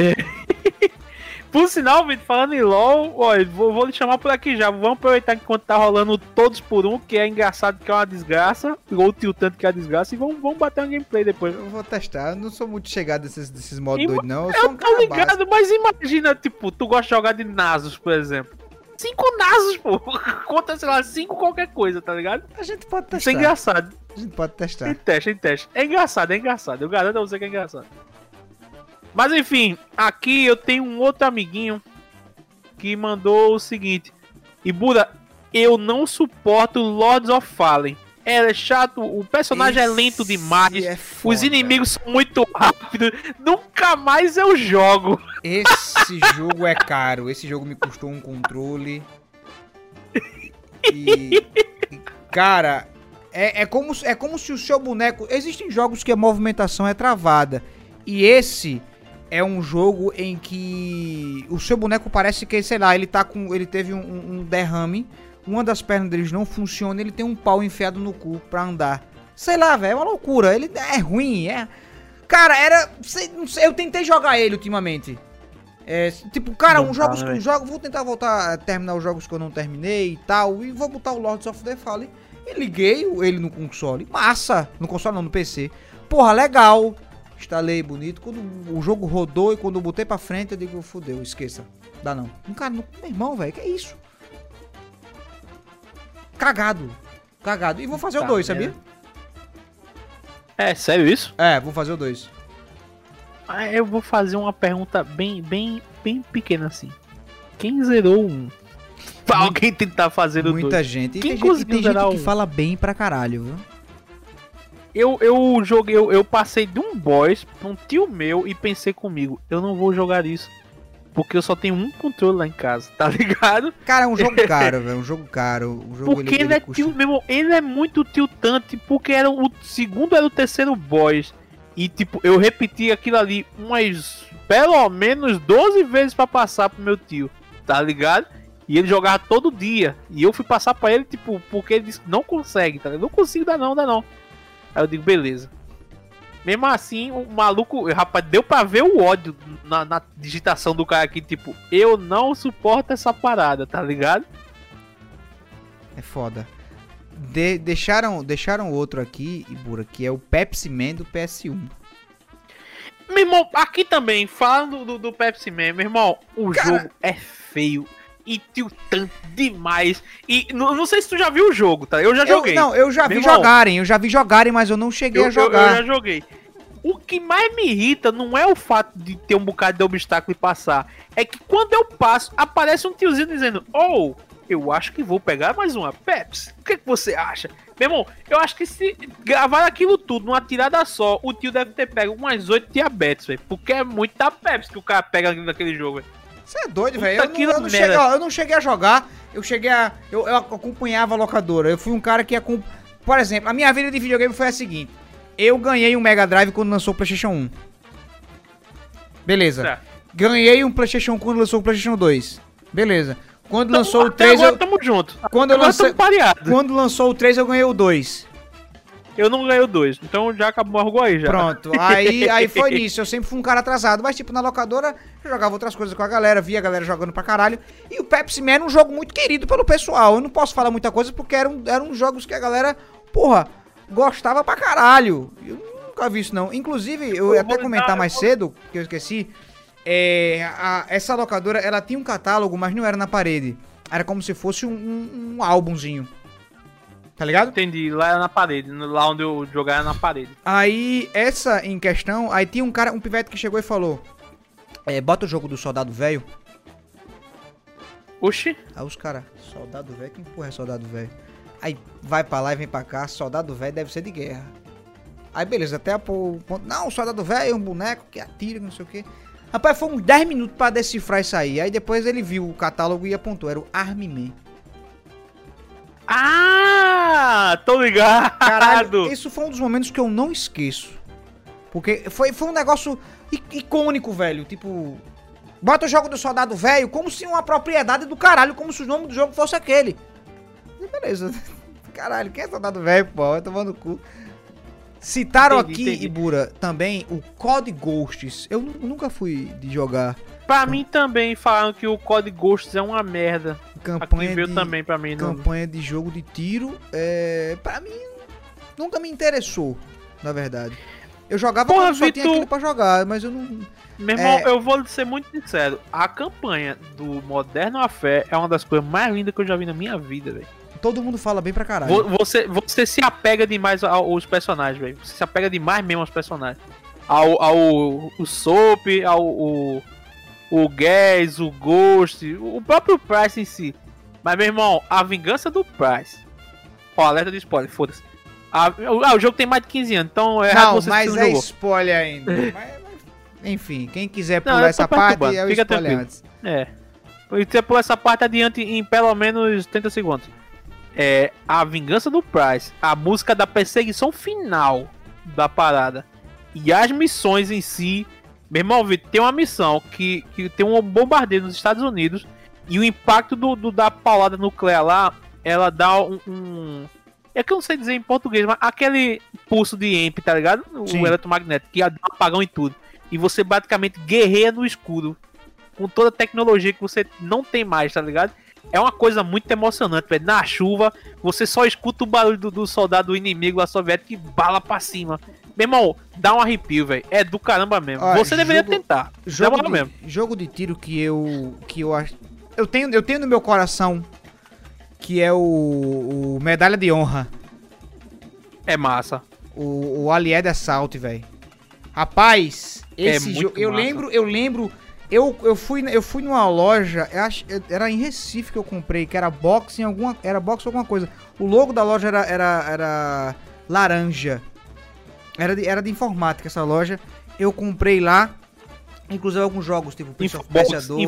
[SPEAKER 2] Por sinal, Vitor, falando em LoL, olha, vou lhe chamar por aqui já. Vamos aproveitar que enquanto tá rolando todos por um, que é engraçado, que é uma desgraça, ou tiltante que é uma desgraça, e vamos bater uma gameplay depois.
[SPEAKER 1] Eu vou testar. Eu não sou muito chegado desses modos doidos, não.
[SPEAKER 2] Eu tô ligado, mas imagina, tipo, tu gosta de jogar de Nasus, por exemplo. 5 Nasus, pô. Conta, sei lá, 5 qualquer coisa, tá ligado?
[SPEAKER 1] A gente pode testar.
[SPEAKER 2] Isso é engraçado.
[SPEAKER 1] A gente pode testar.
[SPEAKER 2] Em teste. É engraçado. Eu garanto a você que é engraçado. Mas enfim, aqui eu tenho um outro amiguinho que mandou o seguinte: Ibura, eu não suporto Lords of Fallen. é chato, o personagem é lento demais, os inimigos são muito rápidos, nunca mais eu jogo.
[SPEAKER 1] Esse jogo é caro, esse jogo me custou um controle. E cara, é como se o seu boneco... Existem jogos que a movimentação é travada. E esse é um jogo em que o seu boneco parece que, sei lá, ele teve um derrame. Uma das pernas dele não funciona, ele tem um pau enfiado no cu pra andar. Sei lá, velho, é uma loucura. Ele é ruim, é... Cara, não sei, eu tentei jogar ele ultimamente. Tipo, cara, vou tentar voltar a terminar os jogos que eu não terminei e tal. E vou botar o Lords of the Fallen. E liguei ele no console. Massa! No console não, no PC. Porra, legal. Instalei bonito. Quando o jogo rodou e quando eu botei pra frente, eu digo, fodeu, esqueça. Dá não. Cara, meu irmão, velho, que é isso? Cagado. E vou fazer o 2, sabia?
[SPEAKER 2] É, sério isso?
[SPEAKER 1] Vou fazer o 2.
[SPEAKER 2] Eu vou fazer uma pergunta bem pequena assim. Quem zerou um? Pra alguém tentar fazer o 2.
[SPEAKER 1] Muita gente.
[SPEAKER 2] Quem
[SPEAKER 1] tem gente que fala bem pra caralho, viu?
[SPEAKER 2] Eu passei de um boss pra um tio meu e pensei comigo, eu não vou jogar isso. Porque eu só tenho um controle lá em casa, tá ligado?
[SPEAKER 1] Cara, é um jogo caro, velho. Um jogo caro.
[SPEAKER 2] Porque ele é custa... tio, meu irmão, ele é muito tiltante. Porque era o segundo, era o terceiro boss. E tipo, eu repeti aquilo ali pelo menos 12 vezes pra passar pro meu tio, tá ligado? E ele jogava todo dia. E eu fui passar pra ele, tipo, porque ele disse que não consegue, tá ligado? Não consigo, dá não. Aí eu digo, beleza. Mesmo assim, o maluco, rapaz, deu pra ver o ódio na digitação do cara aqui, tipo, eu não suporto essa parada, tá ligado?
[SPEAKER 1] É foda. Deixaram outro aqui, Ibura, que é o Pepsi Man do PS1.
[SPEAKER 2] Meu irmão, aqui também, falando do Pepsi Man, meu irmão, jogo é feio e tiltante demais. E não sei se tu já viu o jogo, tá? Eu já joguei.
[SPEAKER 1] Eu já vi jogarem, mas eu não cheguei a jogar.
[SPEAKER 2] Eu já joguei. O que mais me irrita não é o fato de ter um bocado de obstáculo e passar. É que quando eu passo, aparece um tiozinho dizendo, eu acho que vou pegar mais uma Pepsi. O que você acha? Meu irmão, eu acho que se gravar aquilo tudo numa tirada só, o tio deve ter pego umas 8 diabetes, velho. Porque é muita Pepsi que o cara pega naquele jogo, velho.
[SPEAKER 1] Você é doido, velho. Eu não cheguei a jogar. Eu acompanhava a locadora. Eu fui um cara que Por exemplo, a minha vida de videogame foi a seguinte. Eu ganhei um Mega Drive quando lançou o PlayStation 1. Beleza. Certo. Ganhei um PlayStation 1 quando lançou o PlayStation 2. Beleza. Quando lançou o 3,
[SPEAKER 2] agora tamo junto.
[SPEAKER 1] Quando lançou o 3, eu ganhei o 2.
[SPEAKER 2] Eu não ganhei o 2, então já acabou aí já.
[SPEAKER 1] Pronto, aí foi nisso. Eu sempre fui um cara atrasado, mas tipo, na locadora eu jogava outras coisas com a galera, via a galera jogando pra caralho. E o Pepsi Man era um jogo muito querido pelo pessoal. Eu não posso falar muita coisa porque eram jogos que a galera, porra, gostava pra caralho. Eu nunca vi isso não. Inclusive, eu ia até comentar mais cedo, que eu esqueci. Essa locadora, ela tinha um catálogo, mas não era na parede. Era como se fosse um álbumzinho. Tá ligado?
[SPEAKER 2] Entendi, lá era na parede, lá onde eu jogava era na parede.
[SPEAKER 1] Aí, essa em questão, aí tinha um pivete que chegou e falou: bota o jogo do Soldado Velho.
[SPEAKER 2] Oxi.
[SPEAKER 1] Aí os caras, Soldado Velho? Quem porra é Soldado Velho? Aí vai pra lá e vem pra cá, Soldado Velho deve ser de guerra. Aí beleza, até o ponto, não, Soldado Velho é um boneco que atira, não sei o que. Rapaz, foi uns 10 minutos pra decifrar isso aí. Aí depois ele viu o catálogo e apontou, era o Army Man.
[SPEAKER 2] Tô ligado.
[SPEAKER 1] Caralho, isso foi um dos momentos que eu não esqueço. Porque foi um negócio icônico, velho. Tipo, bota o jogo do Soldado Velho como se uma propriedade do caralho, como se o nome do jogo fosse aquele. E beleza. Caralho, quem é Soldado Velho, pô? Vai tomando no cu. Citaram entendi. Ibura, também o Code Ghosts. Eu nunca fui de jogar.
[SPEAKER 2] Pra mim também falaram que o Code Ghosts é uma merda. Também pra mim.
[SPEAKER 1] Campanha de jogo de tiro, pra mim, nunca me interessou, na verdade. Eu jogava quando só tinha aquilo pra jogar, mas eu não...
[SPEAKER 2] Meu irmão, eu vou ser muito sincero. A campanha do Modern Warfare é uma das coisas mais lindas que eu já vi na minha vida, velho.
[SPEAKER 1] Todo mundo fala bem pra caralho.
[SPEAKER 2] Você se apega demais aos personagens, velho. Você se apega demais mesmo aos personagens. Ao Soap, o Gas, o Ghost, o próprio Price em si. Mas, meu irmão, a vingança do Price. Ó, alerta de spoiler, foda-se. O jogo tem mais de 15 anos, então é
[SPEAKER 1] Não,
[SPEAKER 2] você
[SPEAKER 1] mas
[SPEAKER 2] não
[SPEAKER 1] é
[SPEAKER 2] jogou.
[SPEAKER 1] spoiler ainda. Enfim, quem quiser
[SPEAKER 2] Não,
[SPEAKER 1] pular
[SPEAKER 2] eu tô
[SPEAKER 1] essa parte,
[SPEAKER 2] perturbando,
[SPEAKER 1] é o
[SPEAKER 2] fica
[SPEAKER 1] spoiler
[SPEAKER 2] tranquilo.
[SPEAKER 1] antes.
[SPEAKER 2] É. E você pula essa parte adiante em pelo menos 30 segundos. É a vingança do Price, a música da perseguição final da parada e as missões em si. Meu irmão, Vitor, tem uma missão que tem um bombardeio nos Estados Unidos e o impacto da paulada nuclear lá, ela dá é que eu não sei dizer em português, mas aquele pulso de EMP, tá ligado?
[SPEAKER 1] Sim.
[SPEAKER 2] O eletromagnético, que dá um apagão em tudo. E você basicamente guerreia no escuro com toda a tecnologia que você não tem mais, tá ligado? É uma coisa muito emocionante, velho. Na chuva, você só escuta o barulho do soldado inimigo lá soviético e bala pra cima. Meu irmão, dá um arrepio, velho. É do caramba mesmo.
[SPEAKER 1] Ó,
[SPEAKER 2] você deveria tentar.
[SPEAKER 1] Jogo de tiro que eu acho. Eu tenho no meu coração que é o Medalha de Honra.
[SPEAKER 2] É massa.
[SPEAKER 1] O Allied Assault, velho. Rapaz, esse jogo. Eu lembro. Eu fui numa loja, era em Recife que eu comprei, que era box alguma coisa. O logo da loja era laranja. Era de informática essa loja. Eu comprei lá, inclusive alguns jogos, tipo Prince of Persia 2,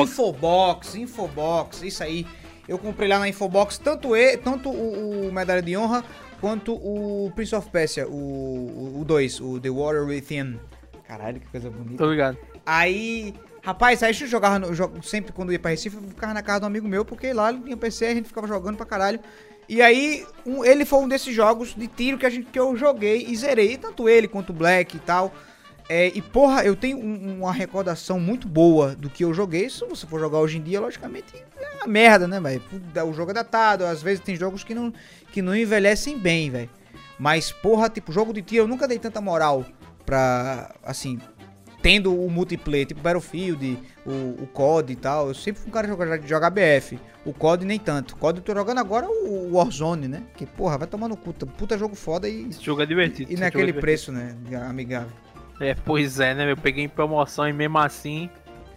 [SPEAKER 1] Infobox, isso aí. Eu comprei lá na Infobox tanto o Medalha de Honra quanto o Prince of Persia, o 2, o The Warrior Within. Caralho, que coisa bonita.
[SPEAKER 2] Tô ligado.
[SPEAKER 1] Aí, rapaz, aí eu jogava sempre quando eu ia pra Recife, eu ficava na casa de um amigo meu, porque lá ele tinha PC, a gente ficava jogando pra caralho. E aí, ele foi um desses jogos de tiro que eu joguei e zerei, tanto ele quanto o Black e tal. E porra, eu tenho uma recordação muito boa do que eu joguei. Se você for jogar hoje em dia, logicamente é uma merda, né, velho? O jogo é datado, às vezes tem jogos que não envelhecem bem, velho. Mas porra, tipo, jogo de tiro eu nunca dei tanta moral pra, assim, tendo o multiplayer, tipo Battlefield, o COD e tal. Eu sempre fui um cara de jogar BF. O COD nem tanto. O COD eu tô jogando agora o Warzone, né? Que porra, vai tomar no cu. Puta jogo foda e...
[SPEAKER 2] Esse jogo é divertido.
[SPEAKER 1] E naquele preço, né? Amigável.
[SPEAKER 2] Pois é, né? Eu peguei em promoção e mesmo assim...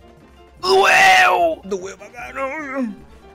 [SPEAKER 2] Doeu pra caramba!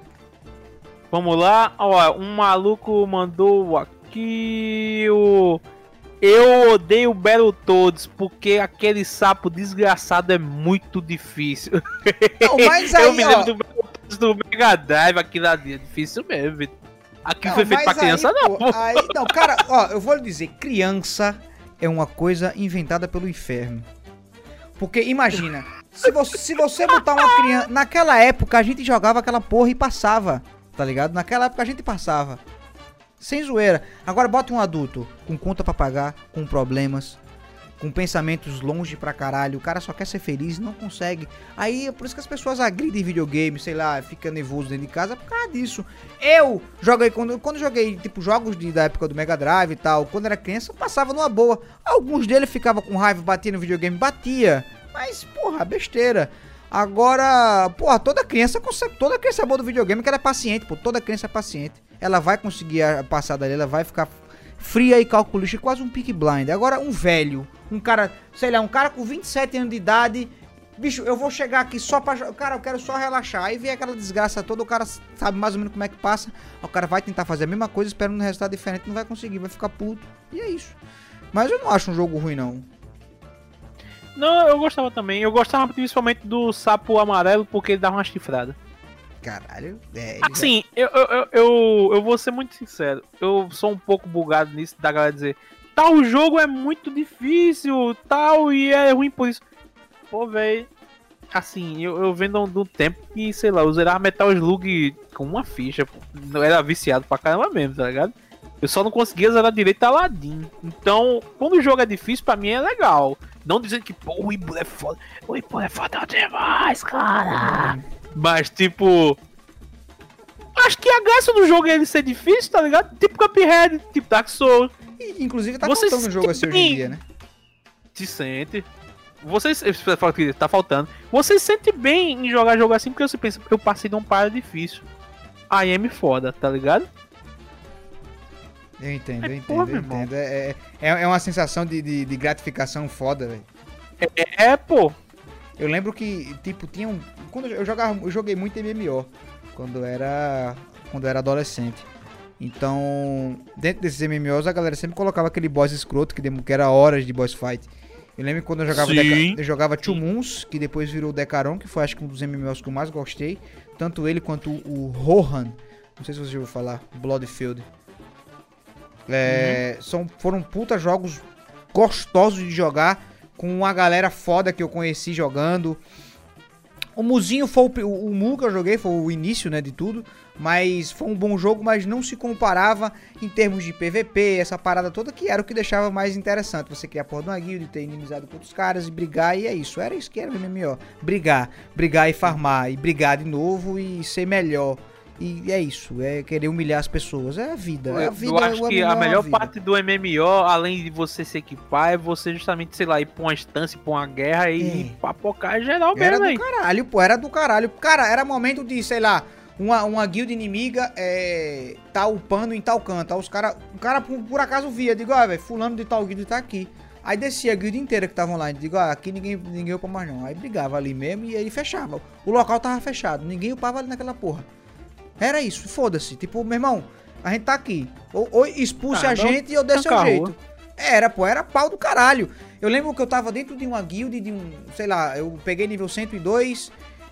[SPEAKER 2] Vamos lá. Ó, um maluco mandou aqui Eu odeio o Battletoads porque aquele sapo desgraçado é muito difícil.
[SPEAKER 1] Não, mas aí,
[SPEAKER 2] eu me lembro do Battletoads do Mega Drive, aquilo ali é difícil mesmo, Vitor. Aquilo foi feito pra criança,
[SPEAKER 1] aí,
[SPEAKER 2] não.
[SPEAKER 1] Pô, aí, não, cara, ó, eu vou lhe dizer, criança é uma coisa inventada pelo inferno. Porque imagina, se você botar uma criança... Naquela época a gente jogava aquela porra e passava, tá ligado? Naquela época a gente passava. Sem zoeira. Agora bota um adulto com conta pra pagar, com problemas, com pensamentos longe pra caralho. O cara só quer ser feliz, não consegue. Aí é por isso que as pessoas agridem videogame, sei lá, fica nervoso dentro de casa por causa disso. Eu joguei, quando joguei tipo jogos da época do Mega Drive e tal, quando era criança, eu passava numa boa. Alguns deles ficavam com raiva, batia no videogame, batia. Mas, porra, besteira. Agora, porra, toda criança é boa do videogame, que ela é paciente, pô. Toda criança é paciente. Ela vai conseguir passar dali, ela vai ficar fria e calculista, quase um Peaky Blind. Agora, um velho, um cara, sei lá, um cara com 27 anos de idade, bicho, eu vou chegar aqui só pra... Cara, eu quero só relaxar. Aí vem aquela desgraça toda, o cara sabe mais ou menos como é que passa. O cara vai tentar fazer a mesma coisa, esperando um resultado diferente, não vai conseguir, vai ficar puto. E é isso. Mas eu não acho um jogo ruim, não.
[SPEAKER 2] Não, eu gostava também. Eu gostava principalmente do sapo amarelo porque ele dava uma chifrada.
[SPEAKER 1] Caralho,
[SPEAKER 2] assim, eu vou ser muito sincero. Eu sou um pouco bugado nisso da galera dizer tal jogo é muito difícil, tal, e é ruim por isso. Pô, velho, assim, eu vendo do tempo que, sei lá, eu zerava Metal Slug com uma ficha. Pô. Eu era viciado pra caramba mesmo, tá ligado? Eu só não conseguia zerar direito Aladdin. Então, quando o jogo é difícil, pra mim é legal. Não dizendo que, pô, o Ibu é foda. O Ibu é foda demais, cara. Mas, tipo... Acho que a graça do jogo é ele ser difícil, tá ligado? Tipo Cuphead, tipo Dark Souls.
[SPEAKER 1] E, inclusive, tá faltando um jogo assim hoje em dia, né?
[SPEAKER 2] Se sente. Você fala que tá faltando. Você se sente bem em jogar jogo assim, porque você pensa, eu passei de um par difícil. Aí é foda, tá ligado?
[SPEAKER 1] Eu entendo. É uma sensação de gratificação foda, velho.
[SPEAKER 2] Pô.
[SPEAKER 1] Eu lembro que, tipo, tinha um... Quando eu joguei muito MMO, quando eu era adolescente. Então, dentro desses MMOs, a galera sempre colocava aquele boss escroto, que era horas de boss fight. Eu lembro quando eu jogava Two Moons, que depois virou Decaron, que foi acho que um dos MMOs que eu mais gostei. Tanto ele quanto o Rohan. Não sei se você já ouviu falar. Bloodfield. Foram puta jogos gostosos de jogar, com uma galera foda que eu conheci jogando. O Muzinho foi o Mu que eu joguei, foi o início, né, de tudo. Mas foi um bom jogo, mas não se comparava em termos de PVP, essa parada toda, que era o que deixava mais interessante. Você criar a porra de uma guild, ter inimizado com outros caras e brigar, e é isso. Era isso que era o MMO. Brigar e farmar, e brigar de novo e ser melhor. E é isso, é querer humilhar as pessoas. É a vida.
[SPEAKER 2] Eu acho que a melhor parte do MMO, além de você se equipar, é você justamente, sei lá, ir pra uma instância, ir pra uma guerra e papocar geral mesmo, velho.
[SPEAKER 1] Era do caralho, pô, era do caralho. Cara, era momento de, sei lá, uma guilda inimiga tá upando em tal canto. Aí o cara por acaso via, digo, velho, fulano de tal guilda tá aqui. Aí descia a guilda inteira que tava online, digo, aqui ninguém upa mais não. Aí brigava ali mesmo e aí fechava. O local tava fechado, ninguém upava ali naquela porra. Era isso, foda-se. Tipo, meu irmão, a gente tá aqui. Ou expulse a gente e eu dei seu jeito. Era pau do caralho. Eu lembro que eu tava dentro de uma guild, sei lá, eu peguei nível 102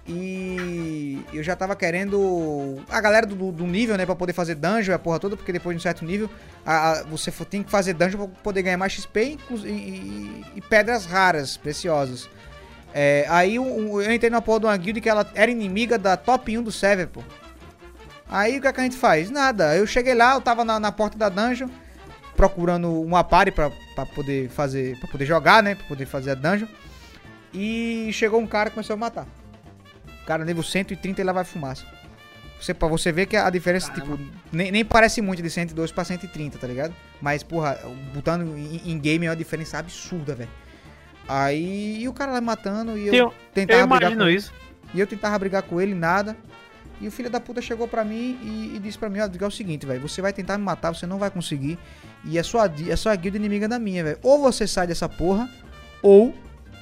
[SPEAKER 1] e eu já tava querendo a galera do nível, né, pra poder fazer dungeon, a porra toda, porque depois de um certo nível, você tem que fazer dungeon pra poder ganhar mais XP e pedras raras, preciosas. Aí eu entrei na porra de uma guild que ela era inimiga da top 1 do server, pô. Aí o que a gente faz? Nada. Eu cheguei lá, eu tava na porta da dungeon, procurando uma party pra poder fazer, pra poder jogar, né? Pra poder fazer a dungeon. E chegou um cara e começou a matar. O cara nível 130 e lá vai fumaça. Pra você ver que a diferença, tipo, nem parece muito de 102 pra 130, tá ligado? Mas, porra, botando em game é uma diferença absurda, velho. Aí o cara lá matando e eu tentava brigar com ele. E eu tentava brigar com ele, nada. E o filho da puta chegou pra mim e disse pra mim, ó, é o seguinte, velho, você vai tentar me matar, você não vai conseguir. E a sua guilda inimiga da minha, velho. Ou você sai dessa porra, ou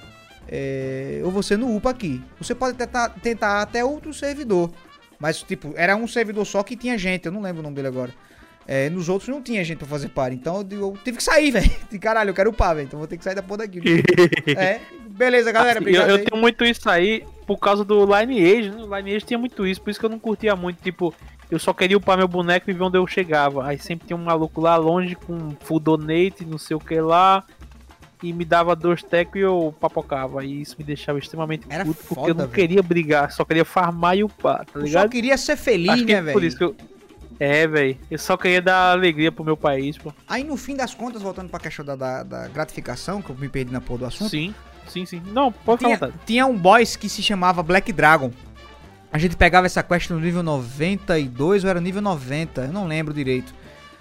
[SPEAKER 1] você não upa aqui. Você pode tentar até outro servidor. Mas, tipo, era um servidor só que tinha gente, eu não lembro o nome dele agora. Nos outros não tinha gente pra fazer party. Então eu tive que sair, velho. Caralho, eu quero upar, velho. Então vou ter que sair da porra da guilda. Beleza, galera.
[SPEAKER 2] Assim, eu tenho muito isso aí por causa do Lineage, né? O Lineage tinha muito isso, por isso que eu não curtia muito. Tipo, eu só queria upar meu boneco e ver onde eu chegava. Aí sempre tinha um maluco lá longe com full donate, não sei o que lá. E me dava 2 tecos e eu papocava. E isso me deixava extremamente puto, porque eu não queria brigar, só queria farmar e upar, tá ligado?
[SPEAKER 1] Eu só queria ser feliz, né, velho?
[SPEAKER 2] Por isso que eu... velho. Eu só queria dar alegria pro meu país, pô.
[SPEAKER 1] Aí no fim das contas, voltando pra questão da gratificação, que eu me perdi na porra do assunto.
[SPEAKER 2] Sim. Não, pode ficar à vontade.
[SPEAKER 1] Tinha um boss que se chamava Black Dragon. A gente pegava essa quest no nível 92 ou era nível 90, eu não lembro direito.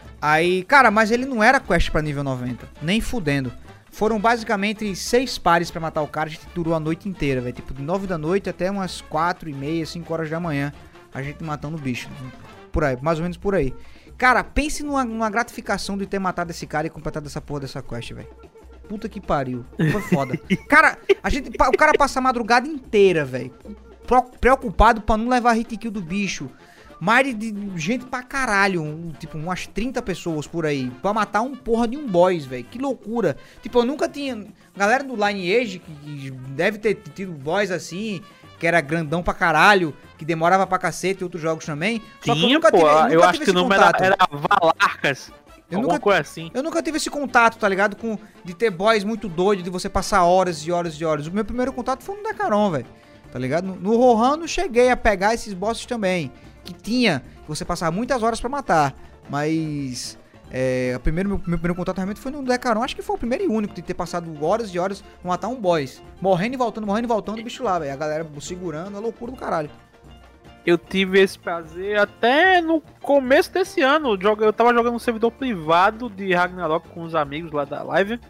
[SPEAKER 1] Aí, cara, mas ele não era quest pra nível 90, nem fudendo. Foram basicamente 6 pares pra matar o cara, a gente durou a noite inteira, velho. Tipo, de 9 da noite até umas 4h30, 5 horas da manhã, a gente matando o bicho. Por aí, mais ou menos por aí. Cara, pense numa gratificação de ter matado esse cara e completado essa porra dessa quest, velho. Puta que pariu. Foi foda. Cara, o cara passa a madrugada inteira, velho. Preocupado pra não levar hit kill do bicho. Mais de gente pra caralho. Tipo, umas 30 pessoas por aí. Pra matar um porra de um boss, velho. Que loucura. Tipo, eu nunca tinha... Galera do Lineage, que deve ter tido boss assim, que era grandão pra caralho, que demorava pra cacete, e outros jogos também. Só que eu nunca tive
[SPEAKER 2] eu acho que o nome era Valarcas. Eu
[SPEAKER 1] nunca tive esse contato, tá ligado? De ter boys muito doido, de você passar horas e horas e horas. O meu primeiro contato foi no Decaron, velho. Tá ligado? No Rohan não cheguei a pegar esses bosses também. Que você passava muitas horas pra matar. Mas... meu primeiro contato realmente foi no Decaron. Acho que foi o primeiro e único de ter passado horas e horas pra matar um boss. Morrendo e voltando, o bicho lá, velho. A galera segurando, a loucura do caralho.
[SPEAKER 2] Eu tive esse prazer até no começo desse ano. Eu tava jogando um servidor privado de Ragnarok com os amigos lá da live.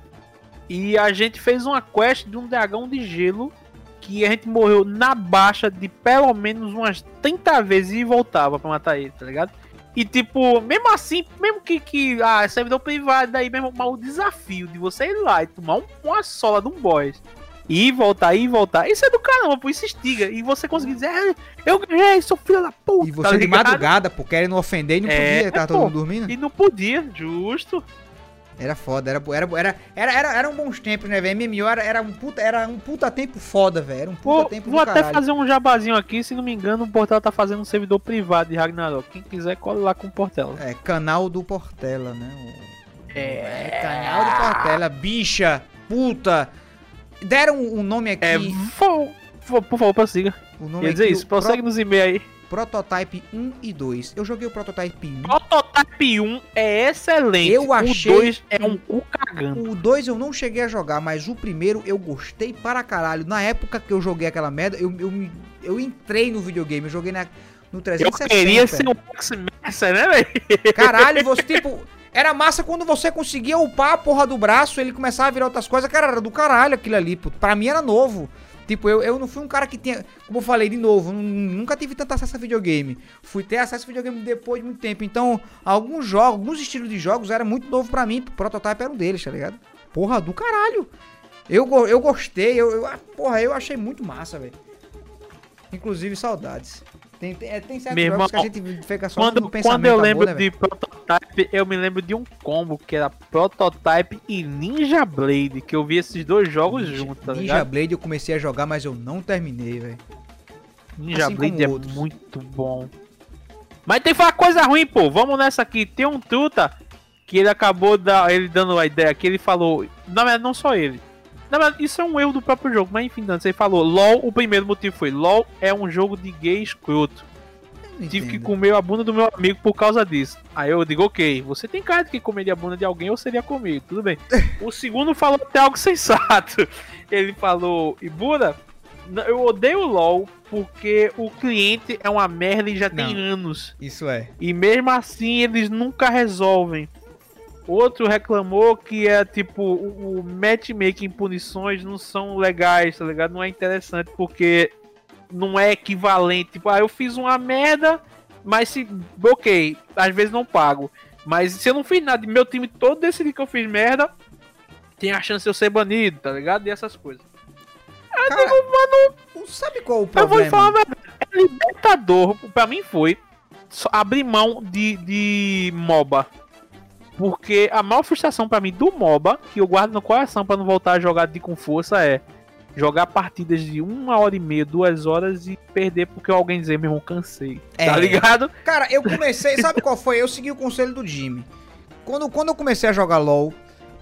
[SPEAKER 2] E a gente fez uma quest de um dragão de gelo. Que a gente morreu na baixa de pelo menos umas 30 vezes e voltava pra matar ele, tá ligado? E tipo, mesmo assim, mesmo que servidor privado, daí mesmo o desafio de você ir lá e tomar uma sola de um boss Ir e voltar. Isso é do caramba, pô, isso instiga. E você conseguir dizer, eu ganhei, sou filho da puta.
[SPEAKER 1] E você de madrugada, pô, querendo ofender e não podia, tava todo mundo dormindo.
[SPEAKER 2] E não podia, justo.
[SPEAKER 1] Era foda, eram bons tempos, né, velho? MMO era um puta tempo foda, velho. Era um puta tempo
[SPEAKER 2] vou até fazer um jabazinho aqui, se não me engano, o Portela tá fazendo um servidor privado de Ragnarok. Quem quiser, cola lá com o Portela.
[SPEAKER 1] Canal do Portela, né? Canal do Portela, bicha, puta. Deram um nome aqui.
[SPEAKER 2] Por favor, prossiga.
[SPEAKER 1] O nome
[SPEAKER 2] quer dizer isso, prossegue nos e-mails aí.
[SPEAKER 1] Prototype 1 e 2. Eu joguei o Prototype 1.
[SPEAKER 2] Prototype 1 é excelente.
[SPEAKER 1] Eu achei.
[SPEAKER 2] O 2 é um cu cagando.
[SPEAKER 1] O 2 eu não cheguei a jogar, mas o primeiro eu gostei para caralho. Na época que eu joguei aquela merda, eu entrei no videogame. Eu joguei no 360.
[SPEAKER 2] Eu queria ser um Max-Mercer, né, velho?
[SPEAKER 1] Caralho, você tipo. Era massa quando você conseguia upar a porra do braço, ele começava a virar outras coisas. Cara, era do caralho aquilo ali. Pra mim era novo. Tipo, eu não fui um cara que tinha... Como eu falei de novo, nunca tive tanto acesso a videogame. Fui ter acesso a videogame depois de muito tempo. Então, alguns estilos de jogos era muito novo pra mim. Prototype era um deles, tá ligado? Porra, do caralho. Eu gostei, porra, eu achei muito massa, velho. Inclusive, saudades. Tem certos jogos que a gente fica só no pensamento.
[SPEAKER 2] Quando eu lembro,
[SPEAKER 1] né,
[SPEAKER 2] de Prototype, eu me lembro de um combo que era Prototype e Ninja Blade, que eu vi esses dois jogos juntos, tá ligado?
[SPEAKER 1] Ninja Blade eu comecei a jogar, mas eu não terminei, velho.
[SPEAKER 2] Ninja assim Blade é muito bom. Mas tem que falar coisa ruim, pô. Vamos nessa aqui. Tem um truta que ele acabou dando a ideia que ele falou... Na verdade, não só ele. Na verdade, isso é um erro do próprio jogo, mas enfim, Dante, você falou, LOL, o primeiro motivo foi, LOL é um jogo de gay escroto. Tive que comer a bunda do meu amigo por causa disso. Aí eu digo, ok, você tem cara de que comeria a bunda de alguém ou seria comigo, tudo bem. O segundo falou até algo sensato. Ele falou, Ibura, eu odeio o LOL porque o cliente é uma merda e já tem anos.
[SPEAKER 1] Isso é.
[SPEAKER 2] E mesmo assim eles nunca resolvem. Outro reclamou que é tipo, o matchmaking punições não são legais, tá ligado? Não é interessante porque não é equivalente. Tipo, eu fiz uma merda, mas ok, às vezes não pago. Mas se eu não fiz nada e meu time todo decidir que eu fiz merda, tem a chance de eu ser banido, tá ligado? E essas coisas.
[SPEAKER 1] Cara, digo, mano, sabe qual é o problema?
[SPEAKER 2] Eu vou falar, é libertador, pra mim foi abrir mão de MOBA. Porque a maior frustração pra mim do MOBA, que eu guardo no coração pra não voltar a jogar com força, é jogar partidas de 1h30, 2 horas e perder porque alguém dizer, meu irmão, cansei. Tá ligado?
[SPEAKER 1] Cara, eu comecei, sabe qual foi? Eu segui o conselho do Jimmy. Quando eu comecei a jogar LoL,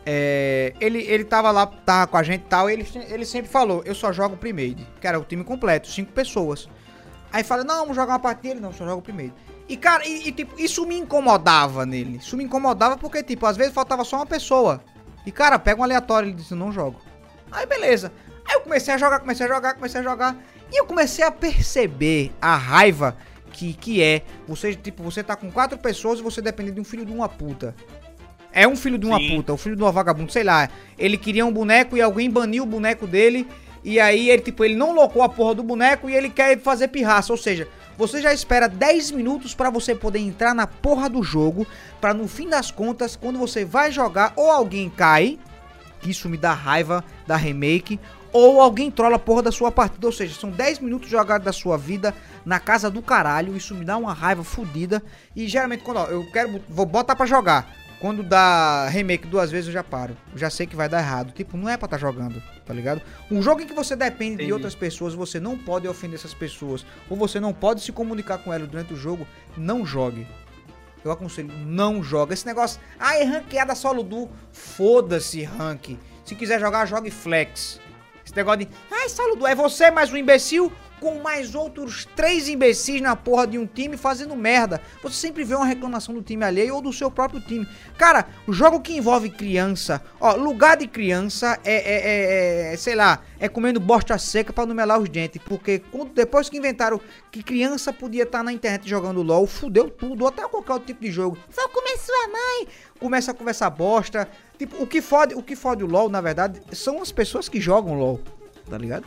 [SPEAKER 1] ele tava lá, tava com a gente e tal, e ele sempre falou, eu só jogo Premade, que era o time completo, 5 pessoas. Aí fala, não, vamos jogar uma partida, ele não, só jogo Premade. E, cara, tipo, isso me incomodava nele. Isso me incomodava porque, tipo, às vezes faltava só uma pessoa. E, cara, pega um aleatório, ele disse, não jogo. Aí, beleza. Aí eu comecei a jogar. E eu comecei a perceber a raiva que é. Você tá com 4 pessoas e você depende de um filho de uma puta. É um filho de uma puta, um filho de uma vagabundo, sei lá. Ele queria um boneco e alguém baniu o boneco dele. E aí, ele não locou a porra do boneco e ele quer fazer pirraça. Ou seja... Você já espera 10 minutos pra você poder entrar na porra do jogo, pra no fim das contas, quando você vai jogar, ou alguém cai, que isso me dá raiva da remake, ou alguém trola a porra da sua partida. Ou seja, são 10 minutos jogados da sua vida na casa do caralho, isso me dá uma raiva fodida. E geralmente quando vou botar pra jogar, quando dá remake 2 vezes eu já paro. Eu já sei que vai dar errado. Tipo, não é pra estar jogando, tá ligado? Um jogo em que você depende de outras pessoas, você não pode ofender essas pessoas, ou você não pode se comunicar com elas durante o jogo, não jogue. Eu aconselho, não joga. Esse negócio, é ranqueada solo duo, foda-se rank. Se quiser jogar, jogue flex. Esse negócio de, solo duo, é você mais um imbecil com mais outros 3 imbecis na porra de um time fazendo merda. Você sempre vê uma reclamação do time alheio ou do seu próprio time. Cara, o jogo que envolve criança, lugar de criança sei lá, é comendo bosta seca pra não melar os dentes. Porque depois que inventaram que criança podia estar na internet jogando LOL, fudeu tudo, até qualquer outro tipo de jogo. Só comer sua mãe, começa a conversar bosta. Tipo, o que fode o LOL, na verdade, são as pessoas que jogam LOL, tá ligado?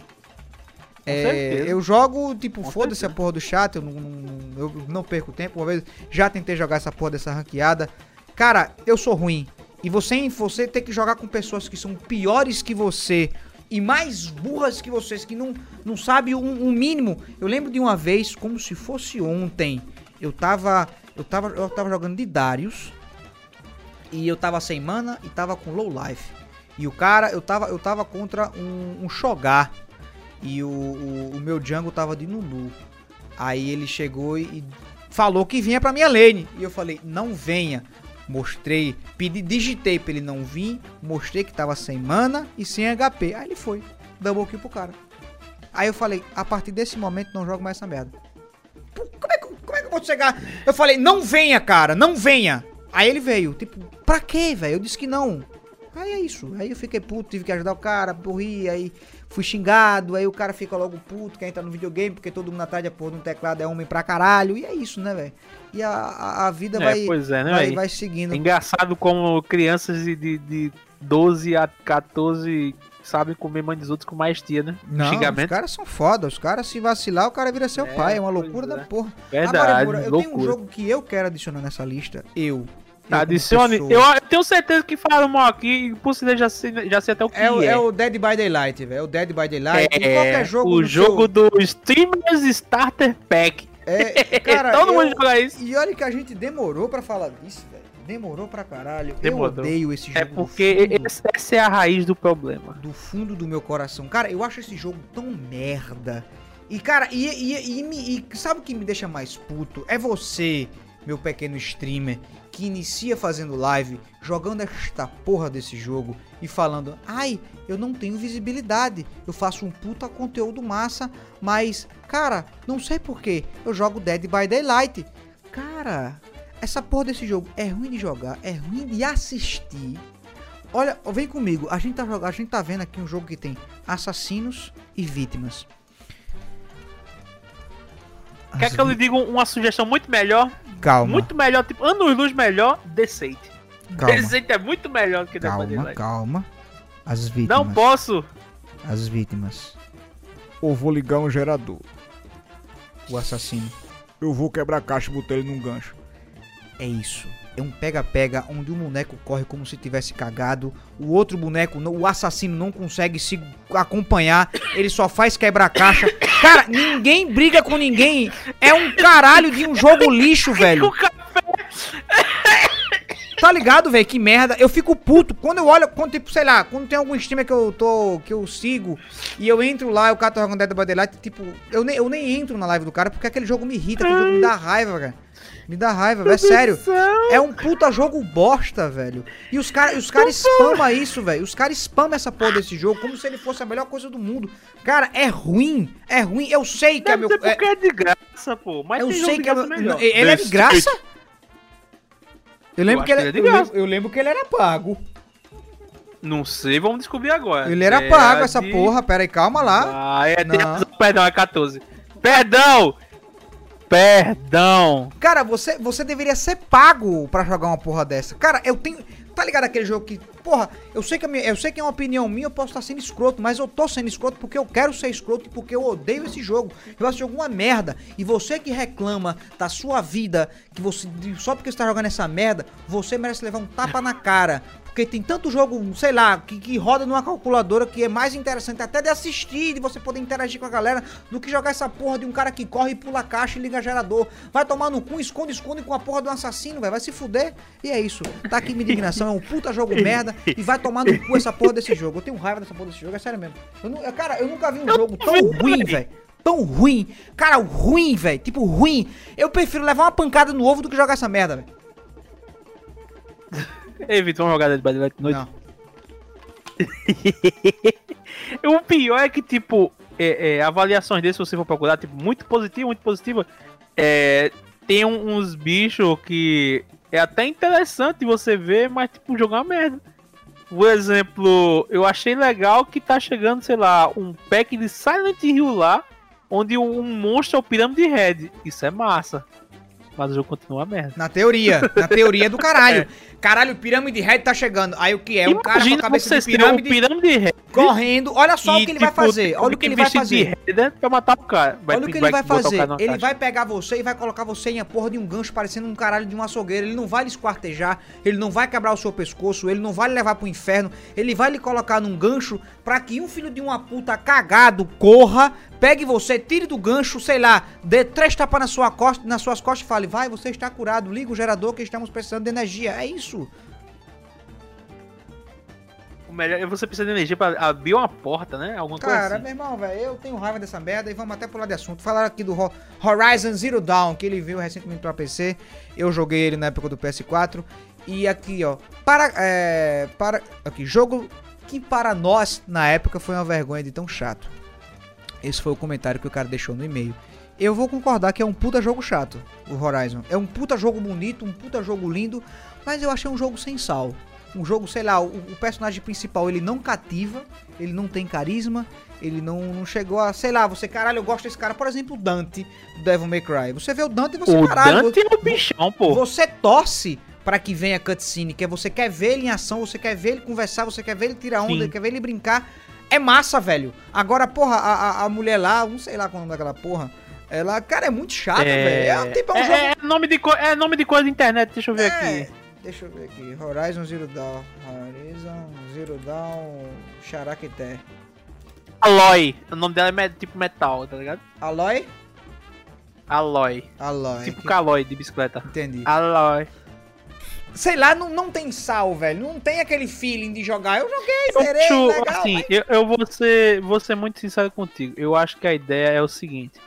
[SPEAKER 1] Eu jogo, tipo, foda-se a porra do chat, eu não perco tempo. Uma vez já tentei jogar essa porra dessa ranqueada. Cara, eu sou ruim. E você tem que jogar com pessoas que são piores que você e mais burras que vocês, que não sabem um mínimo. Eu lembro de uma vez, como se fosse ontem, eu tava jogando de Darius, e eu tava sem mana e tava com low life. E o cara, eu tava contra um Shogar, e o meu jungle tava de Nunu. Aí ele chegou e falou que vinha pra minha lane, e eu falei, não venha. Mostrei, digitei pra ele não vir, mostrei que tava sem mana e sem HP. Aí ele foi, double kill pro cara. Aí eu falei, a partir desse momento não jogo mais essa merda. Como é que eu vou chegar? Eu falei, não venha, cara, não venha. Aí ele veio, tipo, pra quê, velho? Eu disse que não. Aí é isso, aí eu fiquei puto, tive que ajudar o cara, morri, aí fui xingado, aí o cara fica logo puto, quer entrar no videogame, porque todo mundo atrás da porra do teclado é homem pra caralho, e é isso, né, velho? E a vida vai seguindo.
[SPEAKER 2] É engraçado como crianças de 12 a 14 sabem comer mãe dos outros com maestria, né?
[SPEAKER 1] Não, os caras são foda, os caras se vacilar, o cara vira seu pai, é uma loucura da porra.
[SPEAKER 2] Verdade,
[SPEAKER 1] agora, eu tenho um jogo que eu quero adicionar nessa lista,
[SPEAKER 2] adicione. Eu tenho certeza que falaram mal aqui, por sinal já sei até o que é.
[SPEAKER 1] É o Dead by Daylight, velho. É o Dead by Daylight. Qualquer jogo
[SPEAKER 2] o jogo do Streamers Starter Pack.
[SPEAKER 1] Cara,
[SPEAKER 2] todo mundo joga isso.
[SPEAKER 1] E olha que a gente demorou pra falar disso, velho. Demorou pra caralho.
[SPEAKER 2] Demorou.
[SPEAKER 1] Eu odeio esse jogo.
[SPEAKER 2] É porque essa é a raiz do problema.
[SPEAKER 1] Do fundo do meu coração. Cara, eu acho esse jogo tão merda. E, cara, e sabe o que me deixa mais puto? É você, meu pequeno streamer, que inicia fazendo live, jogando esta porra desse jogo e falando, ai, eu não tenho visibilidade, eu faço um puta conteúdo massa, mas, cara, não sei porquê, eu jogo Dead by Daylight. Cara, essa porra desse jogo é ruim de jogar, é ruim de assistir. Olha, vem comigo, a gente tá vendo aqui um jogo que tem assassinos e vítimas.
[SPEAKER 2] Quer que eu lhe diga uma sugestão muito melhor?
[SPEAKER 1] Calma.
[SPEAKER 2] Muito melhor, tipo, anos-luz melhor, Deceit. Deceit é muito melhor do que Dead by Daylight.
[SPEAKER 1] Calma. As vítimas.
[SPEAKER 2] Não posso.
[SPEAKER 1] As vítimas. Ou vou ligar um gerador. O assassino. Eu vou quebrar a caixa e botar ele num gancho. É isso. É um pega-pega onde um boneco corre como se tivesse cagado. O outro boneco, o assassino, não consegue se acompanhar. Ele só faz quebrar a caixa. Cara, ninguém briga com ninguém. É um caralho de um jogo lixo, velho. Tá ligado, velho? Que merda. Eu fico puto. Quando eu olho, tipo, sei lá, quando tem algum streamer que eu sigo e eu entro lá e o cara tá jogando Dead by Daylight, tipo, eu nem entro na live do cara porque aquele jogo me irrita, aquele jogo me dá raiva, cara. Me dá raiva, velho, é sério. É um puta jogo bosta, velho. E os caras spamam isso, velho. Os caras spamam essa porra desse jogo como se ele fosse a melhor coisa do mundo. Cara, é ruim. É ruim. Eu sei que é meu...
[SPEAKER 2] porque é de graça, pô. Mas
[SPEAKER 1] eu sei que é melhor. Ele é de graça? Eu lembro que ele era pago.
[SPEAKER 2] Não sei, vamos descobrir agora.
[SPEAKER 1] Ele era pago, essa porra. Pera aí, calma lá.
[SPEAKER 2] Perdão, é 14. Perdão!
[SPEAKER 1] Cara, você deveria ser pago pra jogar uma porra dessa. Cara, eu tenho... Tá ligado aquele jogo que... Porra, eu sei que é uma opinião minha, eu posso estar sendo escroto, mas eu tô sendo escroto porque eu quero ser escroto e porque eu odeio esse jogo. Eu acho esse jogo uma merda. E você que reclama da sua vida, que você só porque você tá jogando essa merda, você merece levar um tapa na cara. Porque tem tanto jogo, sei lá, que roda numa calculadora que é mais interessante até de assistir, de você poder interagir com a galera, do que jogar essa porra de um cara que corre e pula a caixa e liga gerador. Vai tomar no cu, esconde com a porra do assassino, velho. Vai se fuder. E é isso. Tá aqui minha indignação. É um puta jogo merda e vai tomar no cu essa porra desse jogo. Eu tenho raiva dessa porra desse jogo, é sério mesmo. Cara, eu nunca vi um jogo tão ruim, velho. Tão ruim. Cara, ruim, velho. Tipo, ruim. Eu prefiro levar uma pancada no ovo do que jogar essa merda, velho.
[SPEAKER 2] Ei, Vitor, vamos jogar Dead by Daylight de noite?
[SPEAKER 1] Não.
[SPEAKER 2] O pior é que, tipo, avaliações desse, se você for procurar, tipo, muito positiva. Tem uns bichos que é até interessante você ver, mas, tipo, jogar uma merda. Por exemplo, eu achei legal que tá chegando, sei lá, um pack de Silent Hill lá, onde um monstro é o Pyramid Head. Isso é massa. mas o jogo continua uma merda.
[SPEAKER 1] Na teoria do caralho. Caralho, Pirâmide Red tá chegando. Aí o que é? Um cara com a cabeça de
[SPEAKER 2] pirâmide Red
[SPEAKER 1] correndo. Olha só o que ele vai fazer. Olha o que ele vai fazer.
[SPEAKER 2] Pra matar o cara.
[SPEAKER 1] Olha o que ele vai fazer. Ele vai pegar você e vai colocar você em a porra de um gancho parecendo um caralho de uma açougueira. Ele não vai lhe esquartejar, ele não vai quebrar o seu pescoço, ele não vai lhe levar pro inferno. Ele vai lhe colocar num gancho pra que um filho de uma puta cagado corra, pegue você, tire do gancho, sei lá, dê 3 tapas nas suas costas e fale: vai, você está curado, liga o gerador que estamos precisando de energia. É isso.
[SPEAKER 2] O melhor é você precisar de energia pra abrir uma porta, né? Alguma coisa assim.
[SPEAKER 1] Cara, meu irmão, velho, eu tenho raiva dessa merda e vamos até pular de assunto. Falaram aqui do Horizon Zero Dawn, que ele veio recentemente pra PC. Eu joguei ele na época do PS4. E aqui, ó, aqui, jogo que para nós, na época, foi uma vergonha de tão chato. Esse foi o comentário que o cara deixou no e-mail. Eu vou concordar que é um puta jogo chato, o Horizon. É um puta jogo bonito, um puta jogo lindo, mas eu achei um jogo sem sal. Um jogo, sei lá, o personagem principal, ele não cativa, ele não tem carisma, ele não chegou a, sei lá, você, caralho, eu gosto desse cara. Por exemplo, o Dante, do Devil May Cry. Você vê o Dante e você, caralho...
[SPEAKER 2] O Dante é o bichão, pô.
[SPEAKER 1] Você torce pra que venha a cutscene, que você quer ver ele em ação, você quer ver ele conversar, você quer ver ele tirar onda, quer ver ele brincar. É massa, velho. Agora, porra, a mulher lá, não sei lá qual é o nome daquela porra, ela, cara, é muito chata, velho. Tipo, é um jogo...
[SPEAKER 2] É nome de coisa da internet, deixa eu ver aqui.
[SPEAKER 1] Deixa eu ver aqui. Horizon Zero Dawn. Horizon Zero Dawn. Charaqueté.
[SPEAKER 2] Aloy. O nome dela é tipo metal, tá ligado?
[SPEAKER 1] Aloy?
[SPEAKER 2] Aloy. Tipo Calói de bicicleta.
[SPEAKER 1] Entendi.
[SPEAKER 2] Aloy.
[SPEAKER 1] Sei lá, não tem sal, velho. Não tem aquele feeling de jogar. Eu joguei, zerei, legal.
[SPEAKER 2] Assim,
[SPEAKER 1] mas...
[SPEAKER 2] eu vou ser muito sincero contigo. Eu acho que a ideia é o seguinte.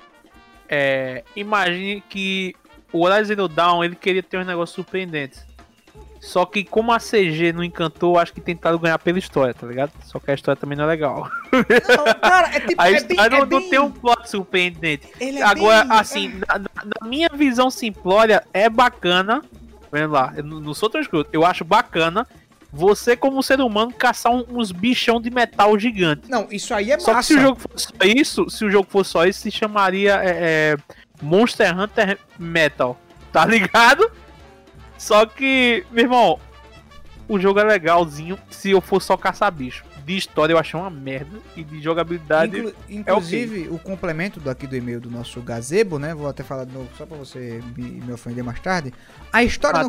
[SPEAKER 2] Imagine que o Horizon Zero Dawn, ele queria ter um negócio surpreendente. Só que como a CG não encantou, acho que tentaram ganhar pela história, tá ligado? Só que a história também não é legal.
[SPEAKER 1] Não, cara, é tipo...
[SPEAKER 2] A história não tem um plot surpreendente. Agora, assim, na minha visão simplória, é bacana. Vendo lá, eu não sou tão escroto. Eu acho bacana você, como ser humano, caçar uns bichão de metal gigante.
[SPEAKER 1] Não, isso aí é massa.
[SPEAKER 2] Só que se o jogo fosse só isso, se chamaria Monster Hunter Metal, tá ligado? Só que, meu irmão, o jogo é legalzinho se eu for só caçar bicho. De história eu achei uma merda e de jogabilidade
[SPEAKER 1] inclusive,
[SPEAKER 2] okay.
[SPEAKER 1] O complemento daqui do e-mail do nosso gazebo, né? Vou até falar de novo só pra você me ofender mais tarde. A história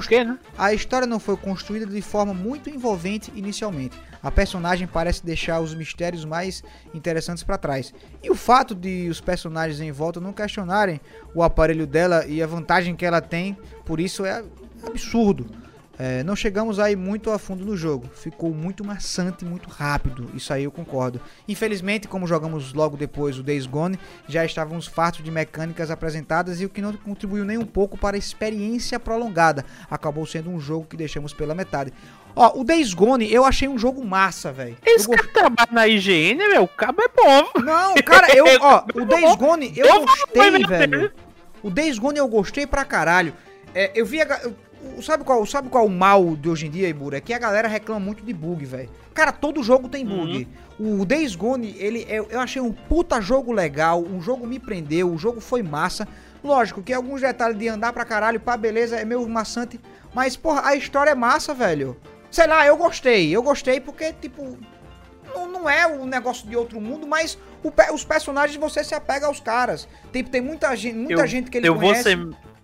[SPEAKER 1] A história não foi construída de forma muito envolvente inicialmente. A personagem parece deixar os mistérios mais interessantes pra trás. E o fato de os personagens em volta não questionarem o aparelho dela e a vantagem que ela tem, por isso é absurdo. Não chegamos aí muito a fundo no jogo. Ficou muito maçante, muito rápido. Isso aí eu concordo. Infelizmente, como jogamos logo depois o Days Gone, já estávamos fartos de mecânicas apresentadas e o que não contribuiu nem um pouco para a experiência prolongada. Acabou sendo um jogo que deixamos pela metade. Ó, o Days Gone eu achei um jogo massa, velho.
[SPEAKER 2] Esse cara trabalha na IGN, meu. O cabo é bom.
[SPEAKER 1] Não, cara, o Days Gone eu gostei, velho. O Days Gone eu gostei pra caralho. Eu vi Sabe qual o mal de hoje em dia, Ibura? É que a galera reclama muito de bug, velho. Cara, todo jogo tem bug. O Days Gone, eu achei um puta jogo legal, um jogo me prendeu, o jogo foi massa. Lógico que alguns detalhes de andar pra caralho, pá, beleza, é meio maçante. Mas, porra, a história é massa, velho. Sei lá, eu gostei porque, tipo, não é um negócio de outro mundo, mas os personagens você se apega aos caras. Tem muita gente que ele conhece.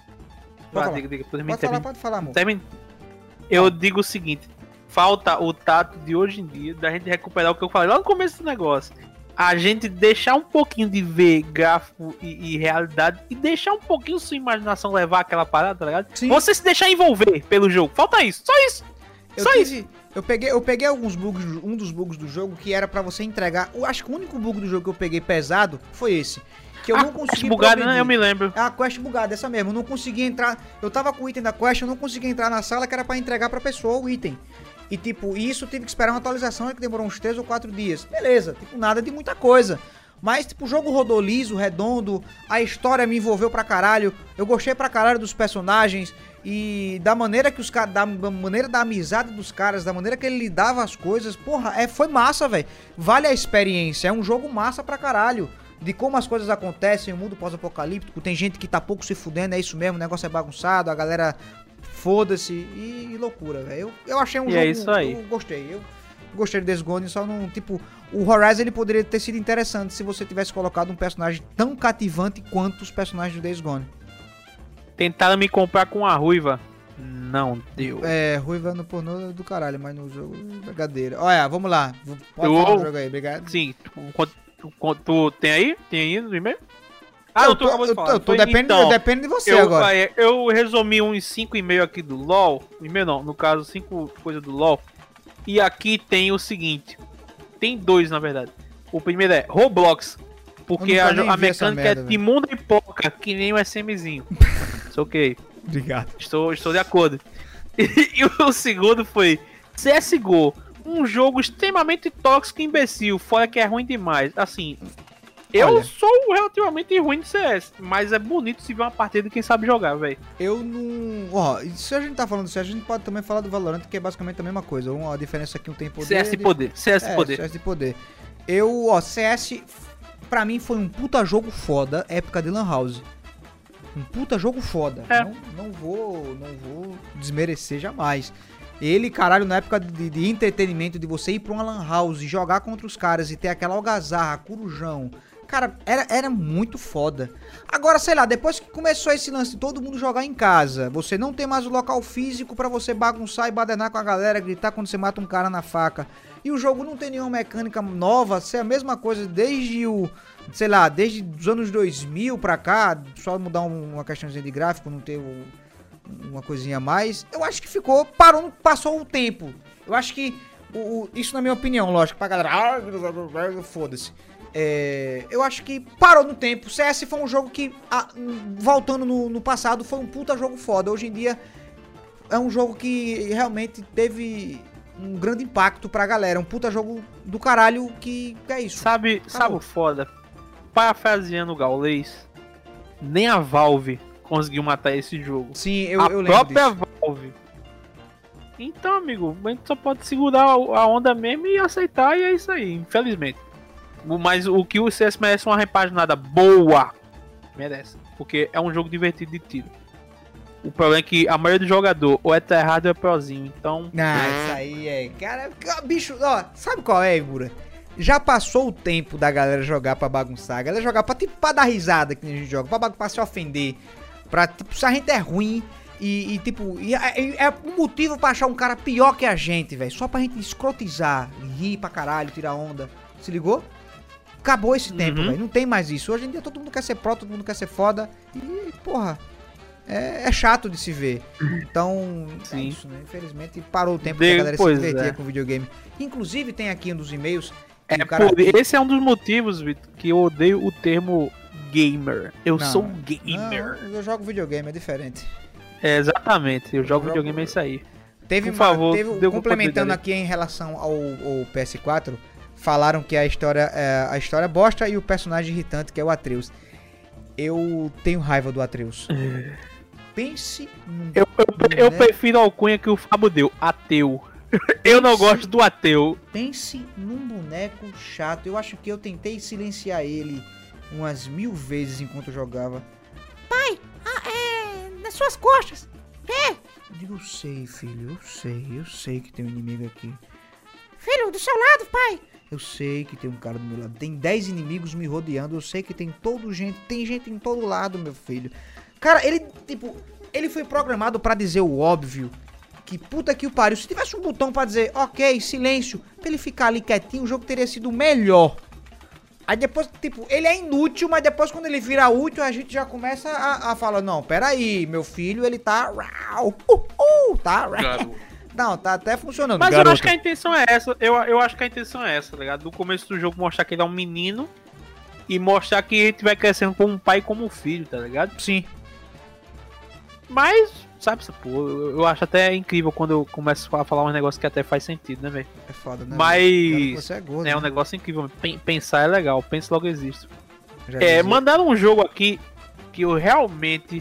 [SPEAKER 1] Pode falar, amor.
[SPEAKER 2] Eu digo o seguinte: falta o tato de hoje em dia da gente recuperar o que eu falei lá no começo do negócio. A gente deixar um pouquinho de ver gráfico e realidade e deixar um pouquinho sua imaginação levar aquela parada, tá ligado? Sim. Você se deixar envolver pelo jogo. Falta isso, só isso.
[SPEAKER 1] Eu peguei alguns bugs, um dos bugs do jogo que era pra você entregar. Acho que o único bug do jogo que eu peguei pesado foi esse. Que eu não consegui
[SPEAKER 2] bugada, né? Eu me lembro.
[SPEAKER 1] A quest bugada, essa mesmo. Eu não consegui entrar. Eu tava com o item da quest, eu não consegui entrar na sala que era pra entregar pra pessoa o item. E tipo, isso tive que esperar uma atualização que demorou uns 3 ou 4 dias. Beleza, tipo, nada de muita coisa. Mas, tipo, o jogo rodou liso, redondo. A história me envolveu pra caralho. Eu gostei pra caralho dos personagens. E da maneira que os caras. Da maneira da amizade dos caras, da maneira que ele lidava as coisas. Porra, foi massa, velho. Vale a experiência. É um jogo massa pra caralho. de como as coisas acontecem, o mundo pós-apocalíptico, tem gente que tá pouco se fudendo, é isso mesmo, o negócio é bagunçado, a galera foda-se e loucura, velho. Eu achei um jogo,
[SPEAKER 2] é isso aí.
[SPEAKER 1] Eu gostei de Days Gone, só não, tipo, o Horizon ele poderia ter sido interessante se você tivesse colocado um personagem tão cativante quanto os personagens do Days Gone.
[SPEAKER 2] Tentaram me comprar com a ruiva. Não deu.
[SPEAKER 1] Ruiva no pornô do caralho, mas no jogo brincadeira. Olha, vamos lá. Pode falar o jogo aí, obrigado.
[SPEAKER 2] Sim, tu tem aí? Tem aí no e-mail?
[SPEAKER 1] Depende de você agora.
[SPEAKER 2] Eu resumi uns 5 e-mails aqui do LoL. E-mail não, no caso, 5 coisas do LoL. E aqui tem o seguinte. Tem 2, na verdade. O primeiro é Roblox. Porque a mecânica merda, é de mundo e poca, que nem o SMzinho. Isso ok.
[SPEAKER 1] Obrigado.
[SPEAKER 2] Estou de acordo. E o segundo foi CSGO. Um jogo extremamente tóxico e imbecil. Fora que é ruim demais. Assim, eu sou relativamente ruim de CS. Mas é bonito se ver uma partida de quem sabe jogar, velho.
[SPEAKER 1] Eu não... Ó, se a gente tá falando do CS, a gente pode também falar do Valorant, que é basicamente a mesma coisa. A diferença é que um tem poder...
[SPEAKER 2] CS de poder. CS de poder.
[SPEAKER 1] CS de poder. CS... Pra mim foi um puta jogo foda, época de Lan House. Um puta jogo foda. Não vou desmerecer jamais. Ele, caralho, na época de entretenimento, de você ir pra uma Lan House, jogar contra os caras e ter aquela algazarra, corujão. Cara, era muito foda. Agora, sei lá, depois que começou esse lance de todo mundo jogar em casa, você não tem mais o local físico pra você bagunçar e badenar com a galera, gritar quando você mata um cara na faca. E o jogo não tem nenhuma mecânica nova, é a mesma coisa desde desde os anos 2000 pra cá, só mudar uma questãozinha de gráfico, não ter uma coisinha a mais. Eu acho que passou o tempo. Eu acho que, isso na minha opinião, lógico, pra galera, foda-se. Eu acho que parou no tempo. CS foi um jogo que, voltando no passado, foi um puta jogo foda. Hoje em dia, é um jogo que realmente teve um grande impacto pra galera. Um puta jogo do caralho que é isso.
[SPEAKER 2] Sabe o foda? Parafraseando o Gaules, nem a Valve conseguiu matar esse jogo.
[SPEAKER 1] Sim, eu lembro disso.
[SPEAKER 2] A própria Valve. Então, amigo, a gente só pode segurar a onda mesmo e aceitar, e é isso aí, infelizmente. Mas o que o CS merece uma repaginada boa. Merece. Porque é um jogo divertido de tiro. O problema é que a maioria do jogador ou é errado ou é prozinho, então...
[SPEAKER 1] Isso aí é... Cara, bicho, ó, sabe qual é, Ibura? Já passou o tempo da galera jogar pra bagunçar. A galera jogar pra dar risada que a gente joga. Pra se ofender. Se a gente é ruim é um motivo pra achar um cara pior que a gente, velho. Só pra gente escrotizar, rir pra caralho, tirar onda. Se ligou? Acabou esse tempo, velho. Não tem mais isso. Hoje em dia todo mundo quer ser pró, todo mundo quer ser foda. E, porra, é chato de se ver. Então, é isso, né? Infelizmente parou o tempo que a galera se divertia com videogame. Inclusive tem aqui um dos e-mails...
[SPEAKER 2] Esse é um dos motivos, Vitor, que eu odeio o termo gamer. Eu sou gamer.
[SPEAKER 1] Não, eu jogo videogame, é diferente.
[SPEAKER 2] Exatamente, eu jogo videogame, é isso aí.
[SPEAKER 1] Por favor, complementando aqui em relação ao PS4, falaram que a história é bosta e o personagem irritante, que é o Atreus. Eu tenho raiva do Atreus. Pense num...
[SPEAKER 2] Eu prefiro a alcunha que o Fábio deu, ateu. Eu não gosto do ateu.
[SPEAKER 1] Pense num boneco chato. Eu acho que eu tentei silenciar ele umas 1000 vezes enquanto eu jogava. Pai, nas suas costas. Eu digo, eu sei, filho, eu sei que tem um inimigo aqui. Filho, do seu lado, pai. Eu sei que tem um cara do meu lado. Tem 10 inimigos me rodeando. Eu sei que tem gente em todo lado, meu filho. Cara, ele foi programado pra dizer o óbvio. Que puta que o pariu. Se tivesse um botão pra dizer, ok, silêncio, pra ele ficar ali quietinho, o jogo teria sido melhor. Aí depois, ele é inútil, mas depois quando ele vira útil, a gente já começa a falar, não, peraí, meu filho, ele tá... tá... Não, tá até funcionando.
[SPEAKER 2] Mas garoto. Eu acho que a intenção é essa, eu acho que a intenção é essa, tá ligado? No começo do jogo mostrar que ele é um menino e mostrar que ele vai crescendo como um pai e como um filho, tá ligado?
[SPEAKER 1] Sim.
[SPEAKER 2] Mas... Sabe, pô, eu acho até incrível quando eu começo a falar um negócio que até faz sentido, né, velho?
[SPEAKER 1] É foda, né?
[SPEAKER 2] Mas
[SPEAKER 1] você é gordo,
[SPEAKER 2] um negócio incrível. Pensar é legal, pensa logo existe. Mandaram um jogo aqui que eu realmente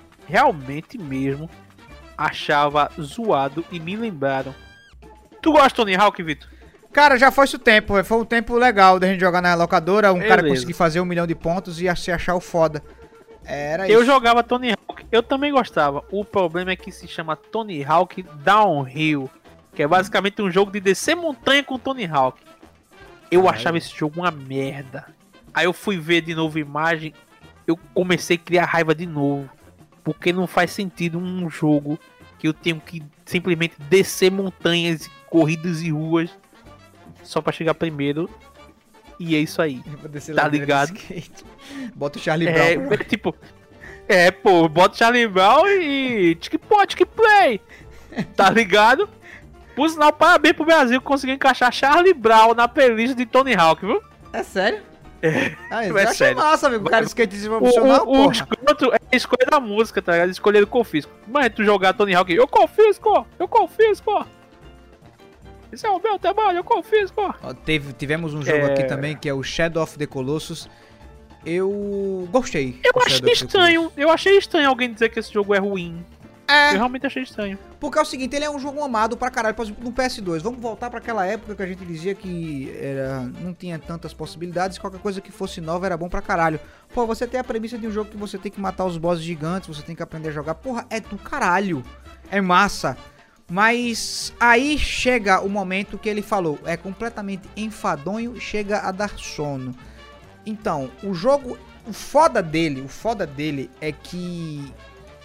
[SPEAKER 2] mesmo achava zoado e me lembraram. Tu gosta de Tony Hawk, Vitor?
[SPEAKER 1] Cara, já foi-se o tempo, véio. Foi um tempo legal da gente jogar na locadora, cara
[SPEAKER 2] Beleza.
[SPEAKER 1] conseguir fazer 1 milhão de pontos e se achar o foda. Era
[SPEAKER 2] Eu
[SPEAKER 1] isso.
[SPEAKER 2] jogava Tony Hawk, eu também gostava. O problema é que se chama Tony Hawk Downhill, que é basicamente um jogo de descer montanha com Tony Hawk. Eu achava esse jogo uma merda. Aí eu fui ver de novo a imagem, eu comecei a criar raiva de novo. Porque não faz sentido um jogo que eu tenho que simplesmente descer montanhas, corridas e ruas só pra chegar primeiro. E é isso aí. Tá ligado?
[SPEAKER 1] Bota o Charlie Brown.
[SPEAKER 2] É tipo... pô, bota o Charlie Brown e... Tic play. Tá ligado? Por sinal, parabéns pro Brasil que conseguiu encaixar Charlie Brown na playlist de Tony Hawk, viu?
[SPEAKER 1] É sério? Ah,
[SPEAKER 2] É
[SPEAKER 1] achei
[SPEAKER 2] sério.
[SPEAKER 1] massa, amigo. O cara skatista profissional,
[SPEAKER 2] O
[SPEAKER 1] porra.
[SPEAKER 2] escroto é a escolha da música, tá ligado? Escolher o confisco. Mas tu jogar Tony Hawk, eu confisco. Esse é o meu trabalho, eu confisco.
[SPEAKER 1] Ó, tivemos um jogo aqui também, que é o Shadow of the Colossus. Eu gostei.
[SPEAKER 2] Eu
[SPEAKER 1] do
[SPEAKER 2] achei
[SPEAKER 1] Shadow of the
[SPEAKER 2] estranho.
[SPEAKER 1] Colossus.
[SPEAKER 2] Eu achei estranho alguém dizer que esse jogo é ruim. Eu
[SPEAKER 1] É,
[SPEAKER 2] realmente achei estranho.
[SPEAKER 1] porque é o seguinte, ele é um jogo amado pra caralho, por exemplo, no PS2. Vamos voltar pra aquela época que a gente dizia que não tinha tantas possibilidades, qualquer coisa que fosse nova era bom pra caralho. Pô, você tem a premissa de um jogo que você tem que matar os bosses gigantes, você tem que aprender a jogar. Porra, é do caralho. É massa. Mas aí chega o momento que ele falou, é completamente enfadonho, chega a dar sono. Então, o jogo, o foda dele é que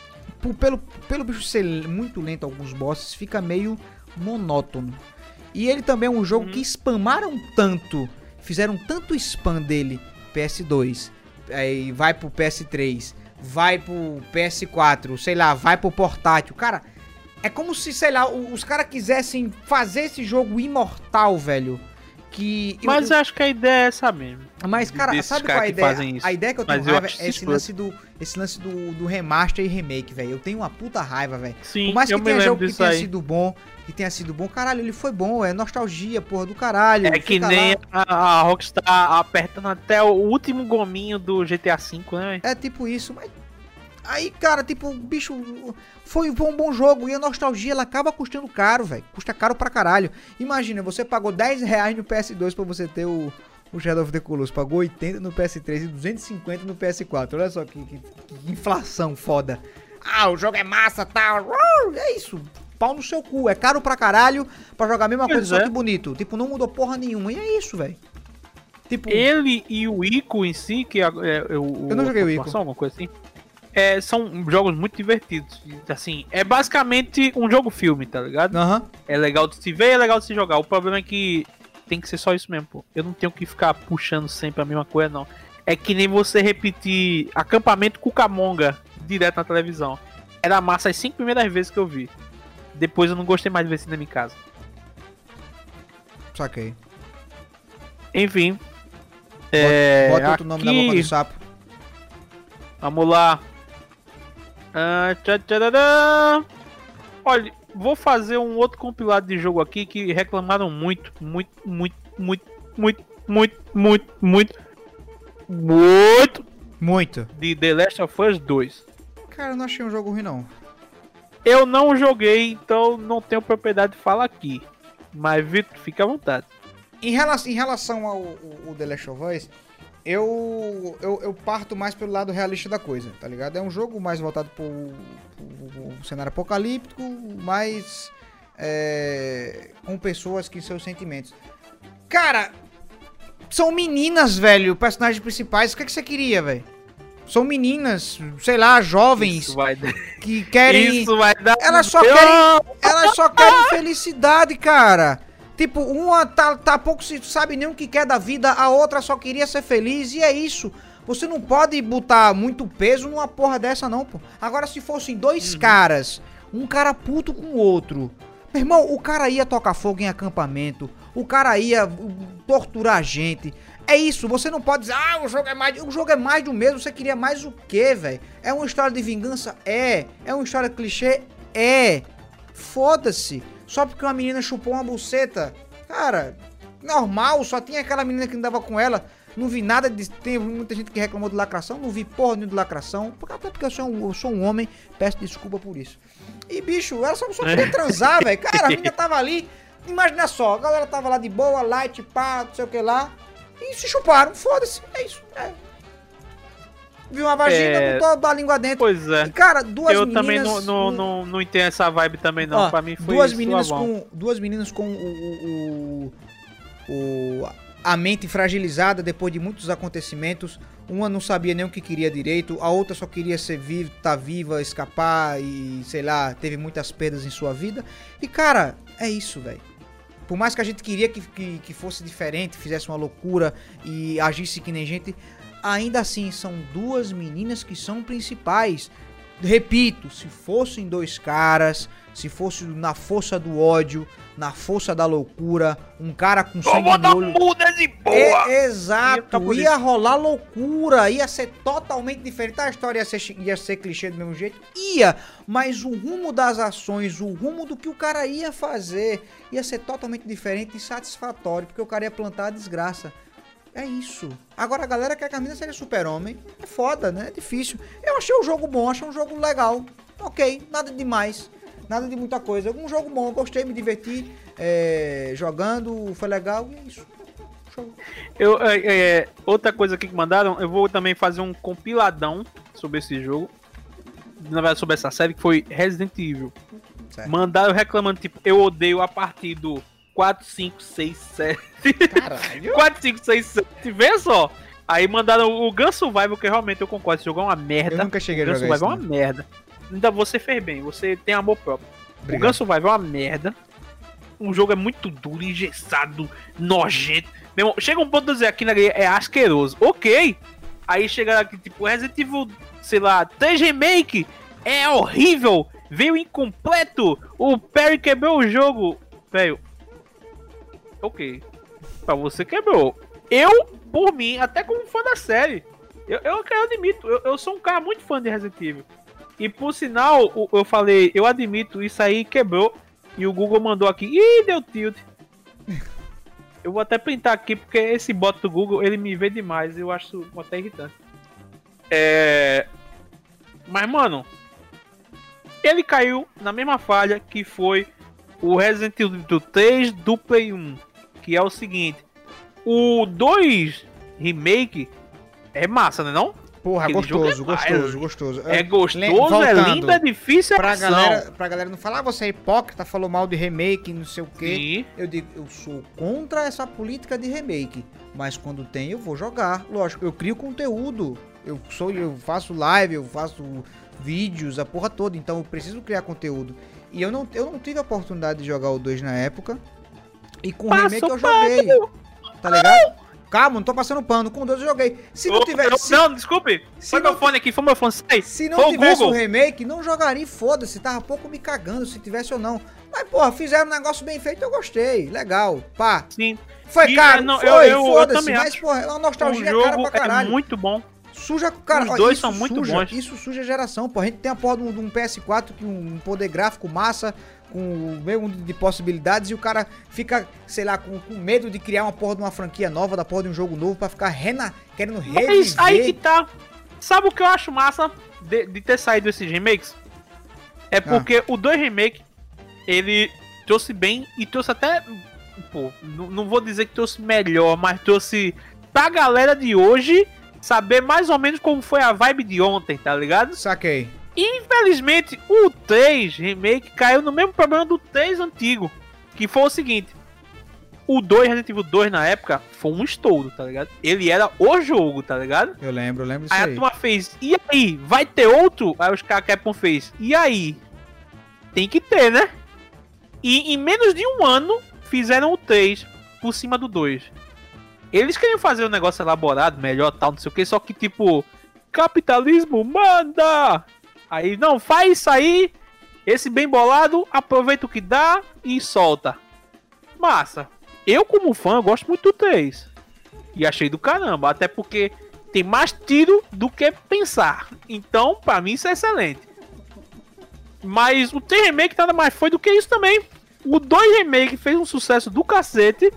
[SPEAKER 1] pelo bicho ser muito lento alguns bosses, fica meio monótono. E ele também é um jogo que spamaram tanto, fizeram tanto spam dele, PS2, aí vai pro PS3, vai pro PS4, sei lá, vai pro portátil. Cara, é como se, sei lá, os caras quisessem fazer esse jogo imortal, velho.
[SPEAKER 2] Mas eu acho que a ideia é essa mesmo.
[SPEAKER 1] Mas, cara,
[SPEAKER 2] Desses
[SPEAKER 1] sabe qual é a
[SPEAKER 2] caras que
[SPEAKER 1] ideia?
[SPEAKER 2] fazem isso.
[SPEAKER 1] A ideia que eu tenho
[SPEAKER 2] Mas eu
[SPEAKER 1] raiva
[SPEAKER 2] acho
[SPEAKER 1] é esse lance do remaster e remake, velho. Eu tenho uma puta raiva, velho.
[SPEAKER 2] Sim,
[SPEAKER 1] Por mais que
[SPEAKER 2] eu me
[SPEAKER 1] tenha
[SPEAKER 2] lembro
[SPEAKER 1] jogo que
[SPEAKER 2] disso
[SPEAKER 1] tenha
[SPEAKER 2] aí.
[SPEAKER 1] sido bom, caralho, ele foi bom, é nostalgia, porra, do caralho.
[SPEAKER 2] É que
[SPEAKER 1] Fica
[SPEAKER 2] nem
[SPEAKER 1] lá.
[SPEAKER 2] a Rockstar apertando até o último gominho do GTA V, né?
[SPEAKER 1] É tipo isso, mas... Aí, cara, tipo, bicho, foi um bom jogo e a nostalgia, ela acaba custando caro, velho. Custa caro pra caralho. Imagina, você pagou R$10 no PS2 pra você ter o Shadow of the Colossus. Pagou 80 no PS3 e 250 no PS4. Olha só que inflação foda. Ah, o jogo é massa, tal. É isso. Pau no seu cu. É caro pra caralho pra jogar a mesma coisa, só que bonito. Tipo, não mudou porra nenhuma. E é isso, velho. Tipo,
[SPEAKER 2] Ele e o Ico em si, que é o...
[SPEAKER 1] Eu não joguei o Ico.
[SPEAKER 2] Alguma coisa assim. São jogos muito divertidos. Assim, é basicamente um jogo filme, tá ligado?
[SPEAKER 1] aham.
[SPEAKER 2] É legal de se ver, é legal de se jogar. O problema é que tem que ser só isso mesmo, pô. Eu não tenho que ficar puxando sempre a mesma coisa, não. É que nem você repetir Acampamento Cucamonga direto na televisão. Era massa as 5 primeiras vezes que eu vi. Depois eu não gostei mais de ver cinema em casa.
[SPEAKER 1] Saquei.
[SPEAKER 2] Enfim.
[SPEAKER 1] Bota outro nome na boca do sapo.
[SPEAKER 2] Vamos lá. Tchadadã. Olha, vou fazer um outro compilado de jogo aqui que reclamaram muito de The Last of Us 2.
[SPEAKER 1] Cara, eu não achei um jogo ruim, não.
[SPEAKER 2] Eu não joguei, então não tenho propriedade de falar aqui. Mas, Vitor, fica à vontade.
[SPEAKER 1] Em relação ao The Last of Us, eu parto mais pelo lado realista da coisa, tá ligado? É um jogo mais voltado pro cenário apocalíptico, mais com pessoas que seus sentimentos. Cara, são meninas, velho, personagens principais. O que você queria, velho? São meninas, sei lá, jovens que querem...
[SPEAKER 2] Isso vai dar...
[SPEAKER 1] Elas só querem felicidade, cara. Tipo, uma tá pouco se sabe nem o que quer da vida, a outra só queria ser feliz e é isso. Você não pode botar muito peso numa porra dessa não, pô. Agora se fossem dois caras, um cara puto com o outro, meu irmão, o cara ia tocar fogo em acampamento, o cara ia torturar a gente. É isso, você não pode dizer, o jogo é mais do mesmo, você queria mais o quê, velho? É uma história de vingança? É uma história clichê? Foda-se. Só porque uma menina chupou uma buceta. Cara, normal, só tinha aquela menina que andava com ela. Não vi nada de... Tem muita gente que reclamou de lacração. Não vi porra nenhuma de lacração. Até porque eu sou um homem. Peço desculpa por isso. E, bicho, ela só queria transar, velho. Cara, a menina tava ali. Imagina só, a galera tava lá de boa, light, pá, não sei o que lá, e se chuparam, foda-se, é isso, Viu uma vagina, botou a língua dentro.
[SPEAKER 2] Pois é.
[SPEAKER 1] E, cara, duas
[SPEAKER 2] eu
[SPEAKER 1] meninas...
[SPEAKER 2] Eu também não entendo essa vibe também, não.
[SPEAKER 1] Ó,
[SPEAKER 2] pra mim foi
[SPEAKER 1] duas meninas com a mente fragilizada depois de muitos acontecimentos. Uma não sabia nem o que queria direito, a outra só queria ser viva, tá viva, escapar e, sei lá, teve muitas perdas em sua vida. E, cara, é isso, velho. Por mais que a gente queria que fosse diferente, fizesse uma loucura e agisse que nem gente, ainda assim, são duas meninas que são principais. Repito, se fossem dois caras, se fosse na força do ódio, na força da loucura, um cara com sangue no olho... Exato, ia rolar loucura, ia ser totalmente diferente. A história ia ser clichê do mesmo jeito, mas o rumo das ações, o rumo do que o cara ia fazer, ia ser totalmente diferente e satisfatório, porque o cara ia plantar a desgraça. É isso. Agora a galera quer que a mina seja super-homem. É foda, né? É difícil. Eu achei o jogo bom, achei um jogo legal. Ok, nada demais. Nada de muita coisa. Um jogo bom, gostei, me diverti jogando, foi legal e é isso. Show.
[SPEAKER 2] Outra coisa aqui que mandaram, eu vou também fazer um compiladão sobre esse jogo. Na verdade, sobre essa série, que foi Resident Evil. Certo. Mandaram reclamando, tipo, eu odeio a partir do 4, 5, 6, 7. Caralho. 4, 5, 6, 7. Vê só. Aí mandaram o Gun Survival, que realmente eu concordo. Esse jogo é uma merda.
[SPEAKER 1] Eu nunca cheguei a jogar
[SPEAKER 2] isso. O Gun Survival é uma merda. Ainda você fez bem. Você tem amor próprio. Obrigado. O Gun Survival é uma merda. O jogo é muito duro, engessado, nojento. Meu irmão, chega um ponto de dizer aqui é asqueroso. Ok. Aí chega aqui, tipo, Resident Evil, sei lá, 3 Remake. É horrível. Veio incompleto. O Perry quebrou o jogo. Velho. Ok. Pra você quebrou. Eu, por mim, até como fã da série, eu admito, eu sou um cara muito fã de Resident Evil. E por sinal, eu falei, eu admito, isso aí quebrou. E o Google mandou aqui, ih, deu tilt. Eu vou até printar aqui, porque esse bot do Google, ele me vê demais. Eu acho até irritante. Mas, mano, ele caiu na mesma falha que foi o Resident Evil 3 do Play 1. Que é o seguinte, o 2 Remake é massa, né não?
[SPEAKER 1] Porra, gostoso.
[SPEAKER 2] É gostoso, é lindo, é difícil, é
[SPEAKER 1] pra galera não falar, você é hipócrita, falou mal de remake, não sei o quê. Sim. Eu digo, eu sou contra essa política de remake, mas quando tem eu vou jogar. Lógico, eu crio conteúdo, eu faço live, eu faço vídeos, a porra toda, então eu preciso criar conteúdo. E eu não tive a oportunidade de jogar o 2 na época. E com o remake eu joguei. Tá ligado? Calma, não tô passando pano. Com o 2 eu joguei. Se não tivesse.
[SPEAKER 2] Não, desculpe. Foi meu fone aqui, foi meu fone. Sai.
[SPEAKER 1] Se não tivesse o remake, não jogaria, foda-se. Tava pouco me cagando se tivesse ou não. Mas, porra, fizeram um negócio bem feito, eu gostei. Legal. Pá.
[SPEAKER 2] Sim.
[SPEAKER 1] Foi caro, foda-se. Mas, porra, é uma nostalgia cara pra caralho.
[SPEAKER 2] É muito bom.
[SPEAKER 1] Suja, cara,
[SPEAKER 2] os dois são muito bons.
[SPEAKER 1] Isso suja a geração, pô. A gente tem a porra de um PS4 que um poder gráfico massa, com o mesmo de possibilidades, e o cara fica, sei lá, com medo de criar uma porra de uma franquia nova, da porra de um jogo novo, pra ficar querendo reviver.
[SPEAKER 2] Mas aí que tá. Sabe o que eu acho massa de ter saído esses remakes? É porque o 2 Remake, ele trouxe bem e trouxe até, pô, não vou dizer que trouxe melhor, mas trouxe pra galera de hoje saber mais ou menos como foi a vibe de ontem, tá ligado?
[SPEAKER 1] Saquei.
[SPEAKER 2] Infelizmente, o 3 Remake caiu no mesmo problema do 3 antigo, que foi o seguinte: o 2, Resident Evil 2 na época, foi um estouro, tá ligado? Ele era o jogo, tá ligado?
[SPEAKER 1] Eu lembro disso
[SPEAKER 2] aí. Aí a turma fez, e aí, vai ter outro? Aí os caras Capcom fez, e aí? Tem que ter, né? E em menos de um ano, fizeram o 3 por cima do 2. Eles queriam fazer um negócio elaborado, melhor, tal, não sei o que, só que tipo, capitalismo manda! Aí, não, faz isso aí, esse bem bolado, aproveita o que dá e solta. Massa. Eu, como fã, eu gosto muito do 3. E achei do caramba, até porque tem mais tiro do que pensar. Então, pra mim, isso é excelente. Mas o 3 Remake nada mais foi do que isso também. O 2 Remake fez um sucesso do cacete.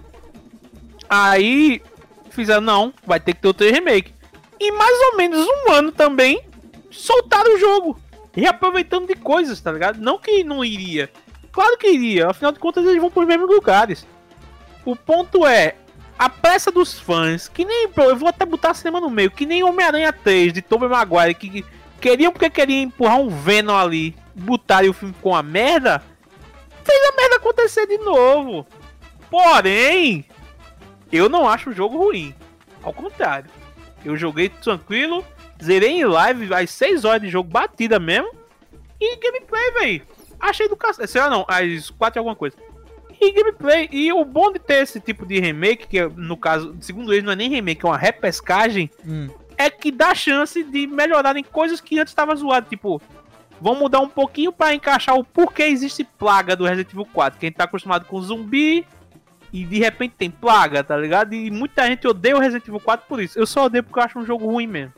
[SPEAKER 2] Aí fizeram, não, vai ter que ter o 3 Remake. E mais ou menos um ano também soltaram o jogo, reaproveitando de coisas, tá ligado? Não que não iria, Claro que iria, afinal de contas eles vão pros mesmos lugares. O ponto é, a pressa dos fãs, que nem, eu vou até botar cinema no meio, que nem Homem-Aranha 3 de Tobey Maguire, que queriam porque queriam empurrar um Venom ali, botaram o filme com a merda, fez a merda acontecer de novo. Porém, eu não acho o jogo ruim. Ao contrário, eu joguei tranquilo, zerei em live, às 6 horas de jogo batida mesmo, e gameplay, velho. Achei do cacete. Sei lá não, às 4 e alguma coisa. E gameplay. E o bom de ter esse tipo de remake, que no caso, segundo eles, não é nem remake, é uma repescagem, é que dá chance de melhorarem coisas que antes estavam zoadas. Tipo, vão mudar um pouquinho pra encaixar o porquê existe plaga do Resident Evil 4. Que a gente tá acostumado com zumbi e de repente tem plaga, tá ligado? E muita gente odeia o Resident Evil 4 por isso. Eu só odeio porque eu acho um jogo ruim mesmo.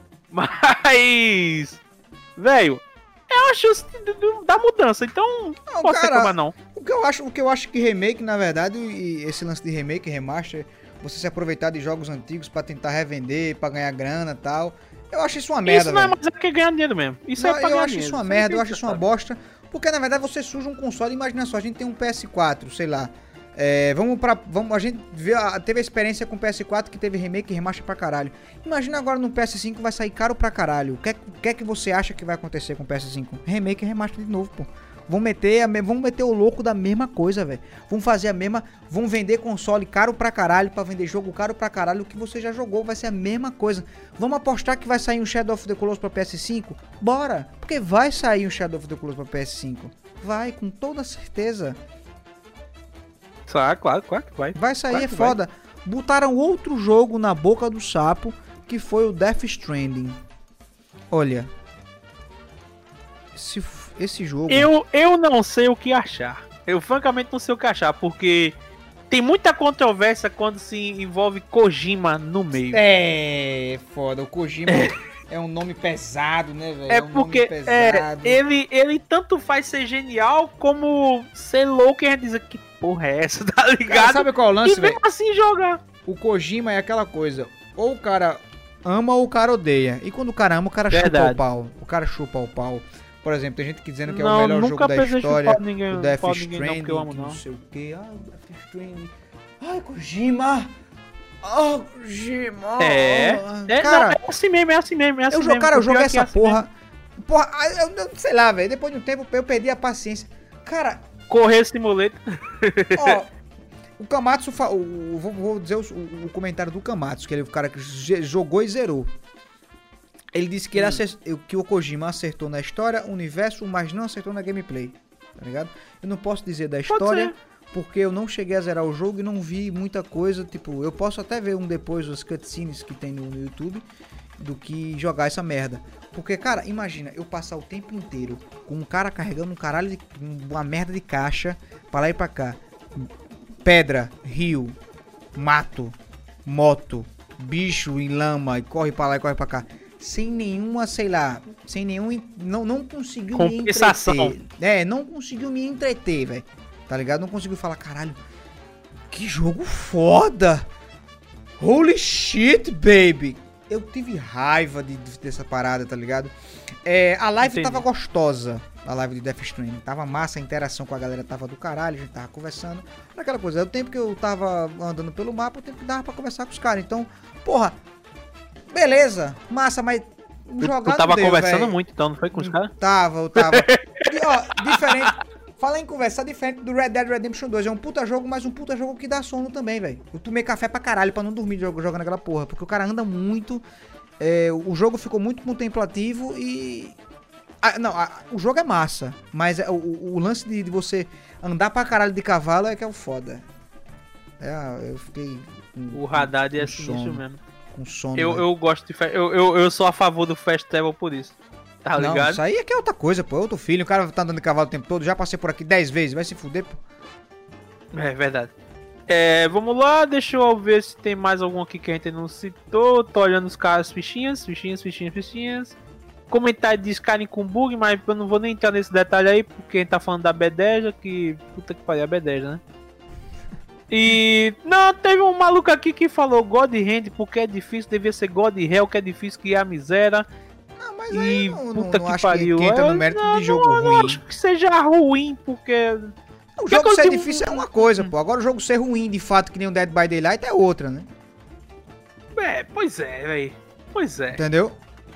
[SPEAKER 2] Mas, velho, é uma chance da mudança, então não posso reclamar não.
[SPEAKER 1] O que eu acho que remake, na verdade, e esse lance de remake, remaster, você se aproveitar de jogos antigos pra tentar revender, pra ganhar grana e tal, eu acho isso uma merda,
[SPEAKER 2] isso não é mais que ganhar dinheiro mesmo. Isso
[SPEAKER 1] não,
[SPEAKER 2] é pra ganhar
[SPEAKER 1] eu acho
[SPEAKER 2] dinheiro.
[SPEAKER 1] Isso uma merda, eu acho isso uma bosta, porque na verdade você suja um console, imagina só, a gente tem um PS4, sei lá, a gente teve a experiência com o PS4 que teve remake e remaster pra caralho. Imagina agora no PS5 vai sair caro pra caralho. O que é que você acha que vai acontecer com o PS5? Remake e remaster de novo, pô. Vão meter o louco da mesma coisa, velho. Vão fazer a mesma. Vão vender console caro pra caralho, pra vender jogo caro pra caralho. O que você já jogou vai ser a mesma coisa. Vamos apostar que vai sair um Shadow of the Colossus pra PS5? Bora! Porque vai sair um Shadow of the Colossus pra PS5. Vai, com toda certeza.
[SPEAKER 2] Claro que vai.
[SPEAKER 1] Vai sair, é foda. Botaram outro jogo na boca do sapo, que foi o Death Stranding. Olha, esse jogo...
[SPEAKER 2] Eu não sei o que achar. Eu francamente não sei o que achar, porque tem muita controvérsia quando se envolve Kojima no meio.
[SPEAKER 1] É, foda. O Kojima é um nome pesado, né, velho?
[SPEAKER 2] É porque ele tanto faz ser genial, como ser louco e a gente diz que porra é essa, tá ligado?
[SPEAKER 1] Cara, sabe qual é o lance, velho?
[SPEAKER 2] E mesmo assim jogar.
[SPEAKER 1] O Kojima é aquela coisa, ou o cara ama ou o cara odeia. E quando o cara ama, o cara chupa o pau. O cara chupa o pau. Por exemplo, tem gente que dizendo que é o melhor jogo da história. O Death Stranding, não sei o que. Ah, o Death Stranding. Ai, Kojima. Ah, Kojima.
[SPEAKER 2] Cara, é assim mesmo.
[SPEAKER 1] Eu joguei essa porra. Porra, eu sei lá, velho. Depois de um tempo eu perdi a paciência. Cara...
[SPEAKER 2] Correr Simulator.
[SPEAKER 1] Ó, o Kamatsu, vou dizer o comentário do Kamatsu, que ele é o cara que jogou e zerou. Ele disse que, que o Kojima acertou na história, universo, mas não acertou na gameplay, tá ligado? Eu não posso dizer da história, porque eu não cheguei a zerar o jogo e não vi muita coisa, tipo, eu posso até ver depois as cutscenes que tem no YouTube, do que jogar essa merda. Porque, cara, imagina, eu passar o tempo inteiro com um cara carregando um caralho de uma merda de caixa pra lá e pra cá. Pedra, rio, mato, moto, bicho em lama, e corre pra lá e corre pra cá. Sem nenhuma, sei lá, não conseguiu me entreter. Não conseguiu me entreter, velho. Tá ligado? Não conseguiu falar, caralho, que jogo foda! Holy shit, baby! Eu tive raiva dessa parada, tá ligado? A live tava gostosa, a live de Death Stranding. Tava massa, a interação com a galera tava do caralho, a gente tava conversando. Era aquela coisa, é o tempo que eu tava andando pelo mapa, o tempo que dava pra conversar com os caras. Então, porra, beleza, massa, mas
[SPEAKER 2] jogar tu tava conversando muito, então, não foi com os caras?
[SPEAKER 1] Eu tava. Diferente... Fala em conversar, diferente do Red Dead Redemption 2. É um puta jogo, mas um puta jogo que dá sono também, velho. Eu tomei café pra caralho pra não dormir jogando aquela porra. Porque o cara anda muito. O jogo ficou muito contemplativo e... o jogo é massa. Mas o lance de você andar pra caralho de cavalo é que é o foda. Eu fiquei...
[SPEAKER 2] O Haddad é sinistro mesmo.
[SPEAKER 1] Com sono.
[SPEAKER 2] Eu gosto de... Eu sou a favor do Fast Travel por isso. Tá ligado?
[SPEAKER 1] Não, isso aí é que é outra coisa, pô. É outro filho. O cara tá andando de cavalo o tempo todo. Já passei por aqui 10 vezes. Vai se fuder, pô.
[SPEAKER 2] É verdade. Vamos lá. Deixa eu ver se tem mais algum aqui que a gente não citou. Tô olhando os caras, fichinhas. Comentário de Skyrim com bug, mas eu não vou nem entrar nesse detalhe aí, porque a gente tá falando da Bethesda, que... Puta que pariu, a Bethesda, né? E... Não, teve um maluco aqui que falou God Hand porque é difícil, devia ser God Hell, que é difícil criar miséria.
[SPEAKER 1] Ah, mas aí
[SPEAKER 2] E
[SPEAKER 1] eu
[SPEAKER 2] puta
[SPEAKER 1] não
[SPEAKER 2] que
[SPEAKER 1] acho
[SPEAKER 2] pariu.
[SPEAKER 1] que entra no mérito de jogo
[SPEAKER 2] não
[SPEAKER 1] ruim.
[SPEAKER 2] acho que seja ruim, porque.
[SPEAKER 1] O
[SPEAKER 2] que
[SPEAKER 1] jogo
[SPEAKER 2] eu
[SPEAKER 1] ser
[SPEAKER 2] tenho
[SPEAKER 1] difícil é uma coisa, pô. Agora o jogo ser ruim, de fato, que nem o Dead by Daylight, é outra, né?
[SPEAKER 2] Pois é, velho. Pois é.
[SPEAKER 1] Entendeu?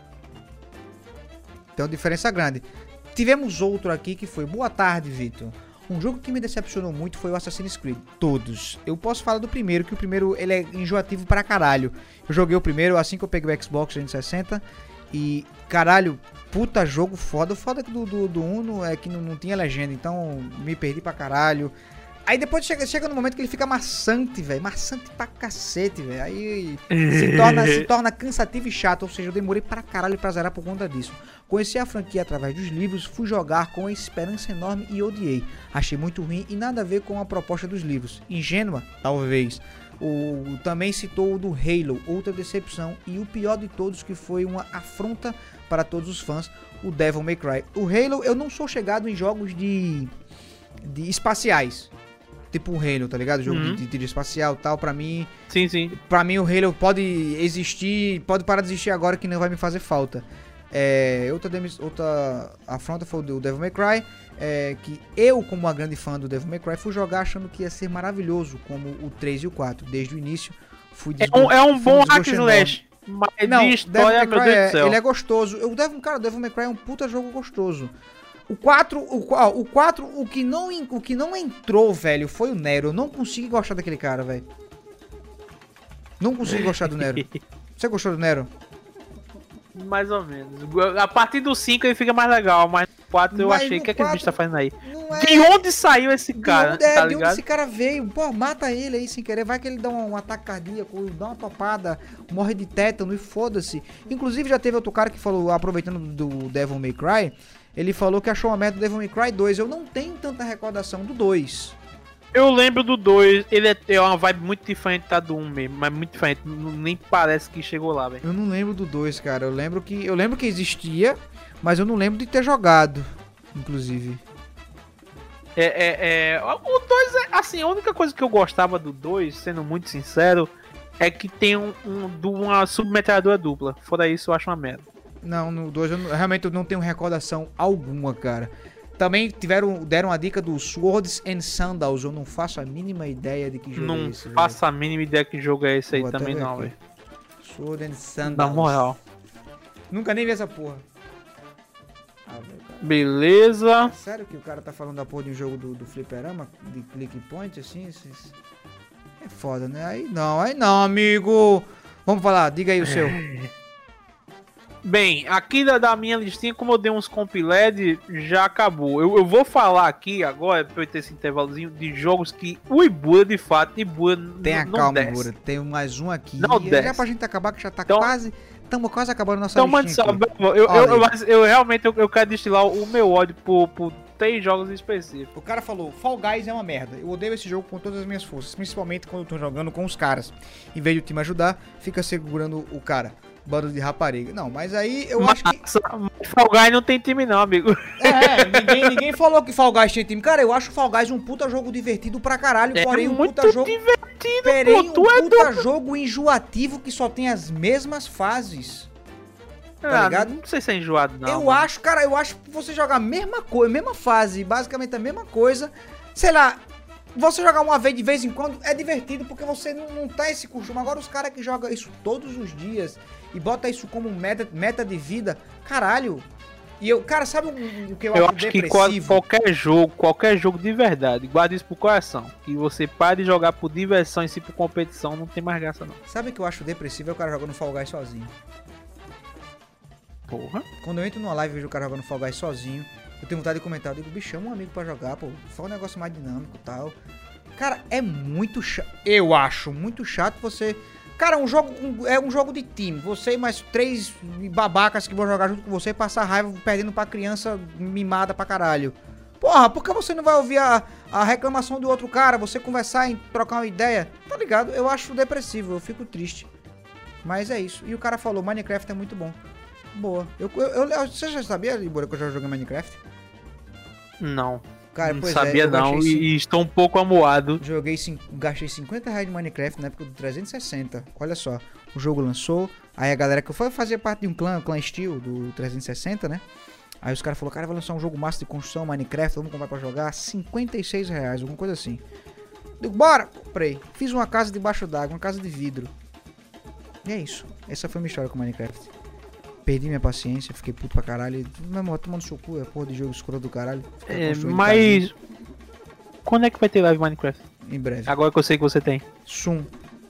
[SPEAKER 1] Tem uma diferença grande. Tivemos outro aqui que foi Boa Tarde, Vitor. Um jogo que me decepcionou muito foi o Assassin's Creed. Todos. Eu posso falar do primeiro, que o primeiro ele é enjoativo pra caralho. Eu joguei o primeiro assim que eu peguei o Xbox 360 e, caralho, puta jogo foda. O foda do Uno é que não tinha legenda, então me perdi pra caralho. Aí depois chega no momento que ele fica maçante, velho. Maçante pra cacete, velho. Aí se torna cansativo e chato. Ou seja, eu demorei pra caralho pra zerar por conta disso. Conheci a franquia através dos livros, fui jogar com esperança enorme e odiei. Achei muito ruim e nada a ver com a proposta dos livros. Ingênua? Talvez. Também citou o do Halo, outra decepção. E o pior de todos, que foi uma afronta para todos os fãs, o Devil May Cry. O Halo, eu não sou chegado em jogos de espaciais. Tipo o Halo, tá ligado? Jogo de tiro espacial e tal, pra mim...
[SPEAKER 2] Sim.
[SPEAKER 1] Pra mim o Halo pode existir, pode parar de existir agora que não vai me fazer falta. Outra afronta foi o do Devil May Cry, que eu, como uma grande fã do Devil May Cry, fui jogar achando que ia ser maravilhoso, como o 3 e o 4. Desde o início, fui
[SPEAKER 2] É um bom hack slash, mas
[SPEAKER 1] não,
[SPEAKER 2] de história, meu Deus do céu.
[SPEAKER 1] ele é gostoso. O Devil May Cry é um puta jogo gostoso. O 4, o que não entrou, velho, foi o Nero. Eu não consegui gostar daquele cara, velho. Não consegui gostar do Nero. Você gostou do Nero?
[SPEAKER 2] Mais ou menos. A partir do 5 ele fica mais legal, mas no 4 eu achei que aquele bicho tá fazendo aí. De onde saiu esse cara? Tá ligado?
[SPEAKER 1] De onde esse cara veio? Pô, mata ele aí sem querer. Vai que ele dá um ataque cardíaco, dá uma topada, morre de tétano e foda-se. Inclusive já teve outro cara que falou, aproveitando do Devil May Cry, ele falou que achou uma merda do Devil May Cry 2. Eu não tenho tanta recordação do 2.
[SPEAKER 2] Eu lembro do 2, ele é uma vibe muito diferente da do 1 mesmo, mas muito diferente, nem parece que chegou lá, velho.
[SPEAKER 1] Eu não lembro do 2, cara. Eu lembro que existia, mas eu não lembro de ter jogado, inclusive.
[SPEAKER 2] O 2 é, assim, a única coisa que eu gostava do 2, sendo muito sincero, é que tem uma submetralhadora dupla. Fora isso, eu acho uma merda.
[SPEAKER 1] Não, no 2 realmente eu não tenho recordação alguma, cara. Também deram a dica do Swords and Sandals. Eu não faço a mínima ideia de que jogo é esse.
[SPEAKER 2] Não faço a mínima ideia que jogo é esse aí também não, velho.
[SPEAKER 1] Swords and Sandals.
[SPEAKER 2] Na moral.
[SPEAKER 1] Nunca nem vi essa porra.
[SPEAKER 2] Beleza.
[SPEAKER 1] Sério que o cara tá falando da porra de um jogo do fliperama? De click point, assim? É foda, né? Aí não, amigo. Vamos falar, diga aí o seu.
[SPEAKER 2] Bem, aqui da minha listinha, como eu dei uns compiled, já acabou. Eu vou falar aqui agora, pra eu ter esse intervalozinho, de jogos que o Ibura, de fato,
[SPEAKER 1] Tenha calma, Ibura. Tem mais um aqui.
[SPEAKER 2] Não desce.
[SPEAKER 1] Já pra gente acabar, que já tá
[SPEAKER 2] então,
[SPEAKER 1] estamos quase acabando nossa
[SPEAKER 2] então,
[SPEAKER 1] listinha
[SPEAKER 2] eu realmente quero destilar o meu ódio por 3 jogos específicos.
[SPEAKER 1] O cara falou, Fall Guys é uma merda. Eu odeio esse jogo com todas as minhas forças, principalmente quando eu tô jogando com os caras. Em vez de o time ajudar, fica segurando o cara. Bando de rapariga. Não, mas aí eu acho que...
[SPEAKER 2] Fall Guys não tem time não, amigo.
[SPEAKER 1] Ninguém falou que Fall Guys tinha time. Cara, eu acho Fall Guys um puta jogo divertido pra caralho. Porém, um puta jogo...
[SPEAKER 2] divertido,
[SPEAKER 1] puta jogo enjoativo que só tem as mesmas fases. Tá ligado?
[SPEAKER 2] Não sei se é enjoado, não.
[SPEAKER 1] Eu acho que você jogar a mesma coisa, mesma fase, basicamente a mesma coisa. Sei lá... Você jogar uma vez de vez em quando é divertido porque você não tá esse costume. Agora os caras que jogam isso todos os dias e bota isso como meta de vida, caralho. E eu, cara, sabe o que eu acho depressivo?
[SPEAKER 2] Que qualquer jogo de verdade, guarda isso pro coração. Que você para de jogar por diversão e se por competição, não tem mais graça não.
[SPEAKER 1] Sabe o que eu acho depressivo? É o cara jogando Fall Guys sozinho.
[SPEAKER 2] Porra.
[SPEAKER 1] Quando eu entro numa live e vejo o cara jogando Fall Guys sozinho, eu tenho vontade de comentar, eu digo, bicho, chama um amigo pra jogar, pô, só um negócio mais dinâmico e tal. Cara, é muito chato, eu acho muito chato você... Cara, é um jogo de time, você e mais 3 babacas que vão jogar junto com você e passar raiva perdendo pra criança mimada pra caralho. Porra, por que você não vai ouvir a reclamação do outro cara, você conversar e trocar uma ideia? Tá ligado? Eu acho depressivo, eu fico triste. Mas é isso. E o cara falou, Minecraft é muito bom. Boa. Você já sabia, Libora, que eu já joguei Minecraft?
[SPEAKER 2] Não.
[SPEAKER 1] Cara,
[SPEAKER 2] não sabia não, e estou um pouco amuado.
[SPEAKER 1] Gastei R$50 de Minecraft na época do 360. Olha só. o jogo lançou, aí a galera que foi fazer parte de um clã Steel do 360, né? Aí os caras falaram, cara, vai lançar um jogo massa de construção, Minecraft, vamos comprar pra jogar, R$56, alguma coisa assim. Digo, bora! Comprei. Fiz uma casa debaixo d'água, uma casa de vidro. E é isso. Essa foi a minha história com Minecraft. Perdi minha paciência, fiquei puto pra caralho. Meu irmão, tomando seu cu, é porra de jogo escuro do caralho.
[SPEAKER 2] Mas... Quando é que vai ter live Minecraft?
[SPEAKER 1] Em breve.
[SPEAKER 2] Agora que eu sei que você tem.
[SPEAKER 1] Sum.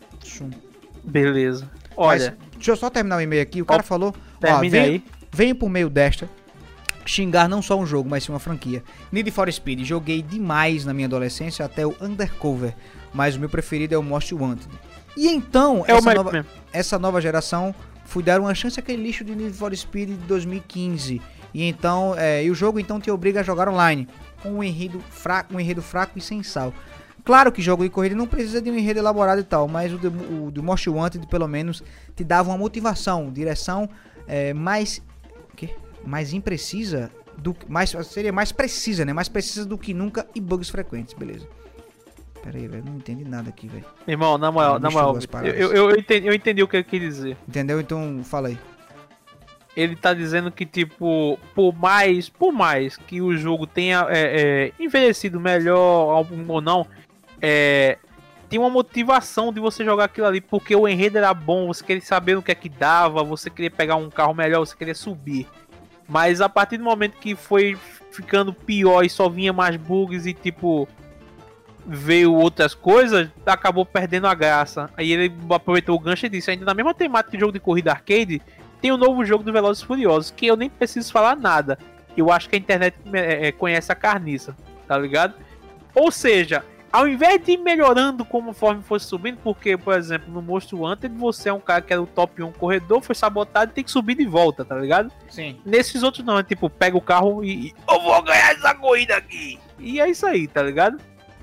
[SPEAKER 2] Beleza. Olha...
[SPEAKER 1] Mas, deixa eu só terminar o e-mail aqui. O cara falou...
[SPEAKER 2] Termine aí.
[SPEAKER 1] Venho por meio desta xingar não só um jogo, mas sim uma franquia. Need for Speed. Joguei demais na minha adolescência até o Undercover. Mas o meu preferido é o Most Wanted. E então, essa nova geração... Fui dar uma chance àquele lixo de Need for Speed de 2015. E então, e o jogo então te obriga a jogar online. Com um enredo fraco e sem sal. Claro que jogo de corrida não precisa de um enredo elaborado e tal. Mas o do Most Wanted, pelo menos, te dava uma motivação, direção mais imprecisa. Seria mais precisa, né? Mais precisa do que nunca e bugs frequentes, beleza. Pera aí, velho, não entendi nada aqui, velho.
[SPEAKER 2] Irmão, na moral, eu entendi o que ele quer dizer.
[SPEAKER 1] Entendeu? Então, fala aí.
[SPEAKER 2] Ele tá dizendo que, tipo, por mais que o jogo tenha envelhecido melhor ou não, tem uma motivação de você jogar aquilo ali, porque o enredo era bom, você queria saber o que é que dava, você queria pegar um carro melhor, você queria subir. Mas a partir do momento que foi ficando pior e só vinha mais bugs e, tipo... veio outras coisas, acabou perdendo a graça. Aí ele aproveitou o gancho e disse, ainda na mesma temática de jogo de corrida arcade, tem um novo jogo do Velozes e Furiosos, que eu nem preciso falar nada. Eu acho que a internet conhece a carniça, tá ligado? Ou seja, ao invés de ir melhorando conforme fosse subindo, porque, por exemplo, no Most Wanted, você é um cara que era o top 1 corredor, foi sabotado e tem que subir de volta, tá ligado?
[SPEAKER 1] Sim.
[SPEAKER 2] Nesses outros não, é tipo, pega o carro e eu vou ganhar essa corrida aqui. E é isso aí, tá ligado?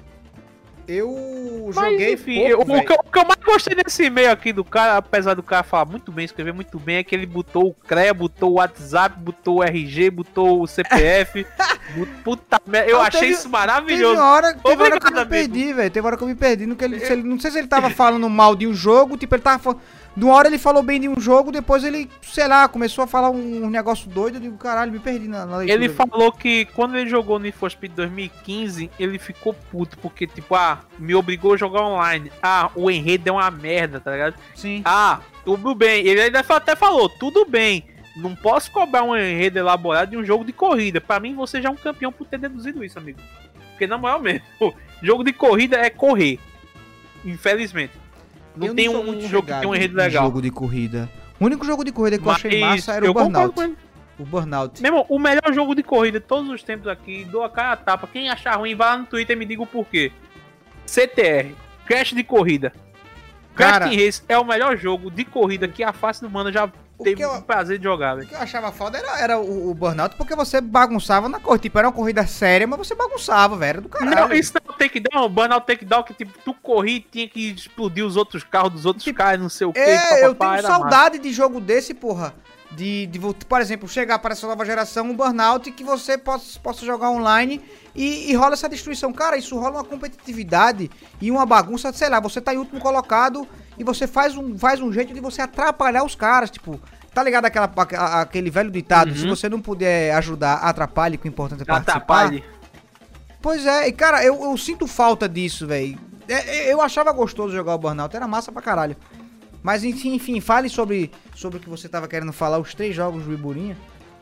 [SPEAKER 1] Eu joguei,
[SPEAKER 2] enfim, o que eu mais gostei desse e-mail aqui do cara, apesar do cara falar muito bem, escrever muito bem, é que ele botou o CREA, botou o WhatsApp, botou o RG, botou o CPF. Puta merda, eu achei isso maravilhoso.
[SPEAKER 1] Teve hora que eu me perdi, velho. Teve hora que eu me perdi no que ele, não sei se ele tava falando mal de um jogo, tipo, ele tava falando... De uma hora ele falou bem de um jogo, depois ele, sei lá, começou a falar um negócio doido, eu digo, caralho, me perdi na leitura.
[SPEAKER 2] Ele falou que quando ele jogou Need for Speed 2015, ele ficou puto, porque tipo, me obrigou a jogar online. O enredo é uma merda, tá ligado?
[SPEAKER 1] Sim.
[SPEAKER 2] Tudo bem. Ele ainda até falou, tudo bem, não posso cobrar um enredo elaborado de um jogo de corrida. Pra mim, você já é um campeão por ter deduzido isso, amigo. Porque na moral mesmo, jogo de corrida é correr. Infelizmente. Não tem um jogo que tem um enredo legal.
[SPEAKER 1] Jogo de corrida. O único jogo de corrida que eu achei massa era o Burnout. O Burnout.
[SPEAKER 2] Meu irmão, o melhor jogo de corrida de todos os tempos aqui, dou a cara a tapa. Quem achar ruim, vai lá no Twitter e me diga o porquê. CTR, Crash de corrida. Crash Team Race é o melhor jogo de corrida que a face do mano já teve o prazer de jogar, velho.
[SPEAKER 1] O que eu achava foda era o Burnout, porque você bagunçava na corrida. Tipo, era uma corrida séria, mas você bagunçava, velho. Era do caralho.
[SPEAKER 2] Não, isso não é o takedown, o Burnout takedown, que tipo, tu corria e tinha que explodir os outros carros dos outros caras, não sei o que.
[SPEAKER 1] Eu tenho saudade de jogo desse, porra. Por exemplo, chegar para essa nova geração, um Burnout, que você possa jogar online e rola essa destruição. Cara, isso rola uma competitividade e uma bagunça, sei lá, você tá em último colocado e você faz um jeito de você atrapalhar os caras, tipo, tá ligado aquele velho ditado, se você não puder ajudar, atrapalhe, que o importante é participar. Atrapalhe. Pois é, e cara, eu sinto falta disso, velho. Eu achava gostoso jogar o Burnout, era massa pra caralho. Mas enfim, fale sobre o que você tava querendo falar, os 3 jogos do Iburinha.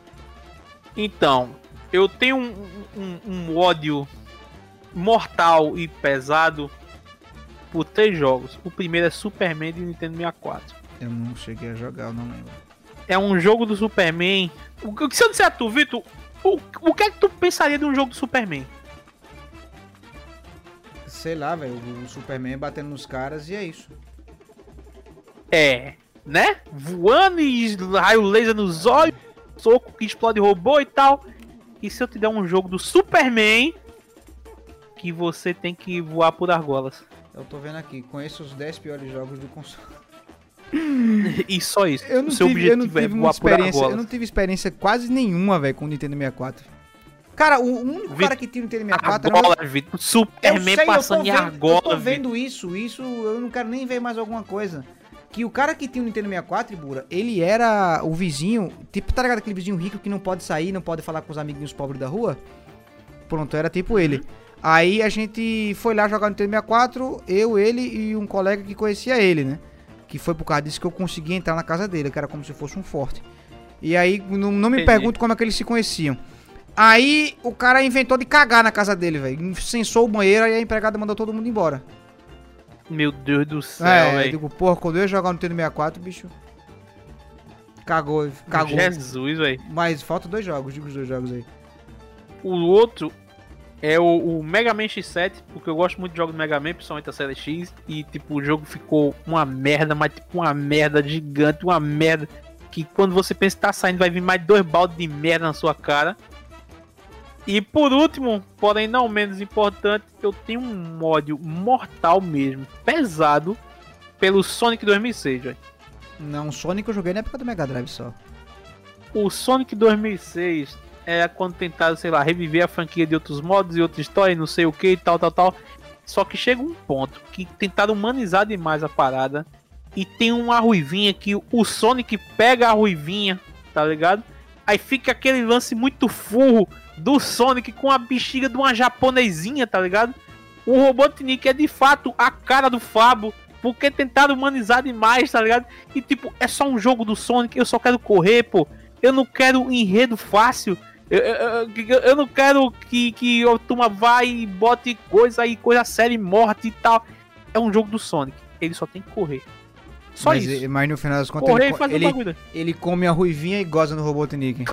[SPEAKER 2] Então, eu tenho um ódio mortal e pesado por 3 jogos. O primeiro é Superman de Nintendo 64.
[SPEAKER 1] Eu não cheguei a jogar, eu não lembro.
[SPEAKER 2] É um jogo do Superman. Se eu disser a tu, Vitor, o que é que tu pensaria de um jogo do Superman?
[SPEAKER 1] Sei lá, velho, o Superman batendo nos caras e é isso.
[SPEAKER 2] Né? Voando e raio laser nos olhos, soco que explode robô e tal. E se eu te der um jogo do Superman que você tem que voar por argolas?
[SPEAKER 1] Eu tô vendo aqui, conheço os 10 piores jogos do console.
[SPEAKER 2] E só isso.
[SPEAKER 1] Eu não tive experiência quase nenhuma, velho, com o Nintendo 64. Cara, o único cara que tinha o Nintendo 64
[SPEAKER 2] argola, Vitor. Superman passando em argola.
[SPEAKER 1] Eu tô vendo isso eu não quero nem ver mais alguma coisa. que o cara que tinha o Nintendo 64, Ibura, ele era o vizinho, tipo, tá ligado aquele vizinho rico que não pode sair, não pode falar com os amiguinhos pobres da rua? Pronto, era tipo ele. Aí a gente foi lá jogar no Nintendo 64, eu, ele e um colega que conhecia ele, né? Que foi por causa disso que eu consegui entrar na casa dele, que era como se fosse um forte. E aí, não me pergunto como é que eles se conheciam. Aí o cara inventou de cagar na casa dele, velho. Censou o banheiro e a empregada mandou todo mundo embora.
[SPEAKER 2] Meu Deus do céu,
[SPEAKER 1] Eu
[SPEAKER 2] velho.
[SPEAKER 1] digo, porra, quando eu ia jogar no Nintendo 64, bicho... Cagou.
[SPEAKER 2] Jesus, velho.
[SPEAKER 1] Mas falta 2 jogos, digo os 2 jogos aí.
[SPEAKER 2] O outro é o Mega Man X7, porque eu gosto muito de jogos do Mega Man, principalmente a série X. E tipo, o jogo ficou uma merda, mas tipo uma merda gigante, uma merda. Que quando você pensa que tá saindo, vai vir mais 2 baldes de merda na sua cara. E por último, porém não menos importante, eu tenho um ódio mortal mesmo, pesado, pelo Sonic 2006, velho.
[SPEAKER 1] Não, o Sonic eu joguei na época do Mega Drive só.
[SPEAKER 2] O Sonic 2006 é quando tentaram, sei lá, reviver a franquia de outros modos e outra história, não sei o que e tal. Só que chega um ponto que tentaram humanizar demais a parada. E tem uma ruivinha que o Sonic pega a ruivinha, tá ligado? Aí fica aquele lance muito furro do Sonic com a bexiga de uma japonesinha, tá ligado? O Robotnik é de fato a cara do Fabo, porque tentaram humanizar demais, tá ligado? E tipo, é só um jogo do Sonic, eu só quero correr, pô. Eu não quero enredo fácil. Eu não quero que a turma vá e bote coisa séria e morte e tal. É um jogo do Sonic, ele só tem que correr. Só isso.
[SPEAKER 1] Mas no final das contas,
[SPEAKER 2] correr e fazer bagulho.
[SPEAKER 1] Ele come a ruivinha e goza no Robotnik.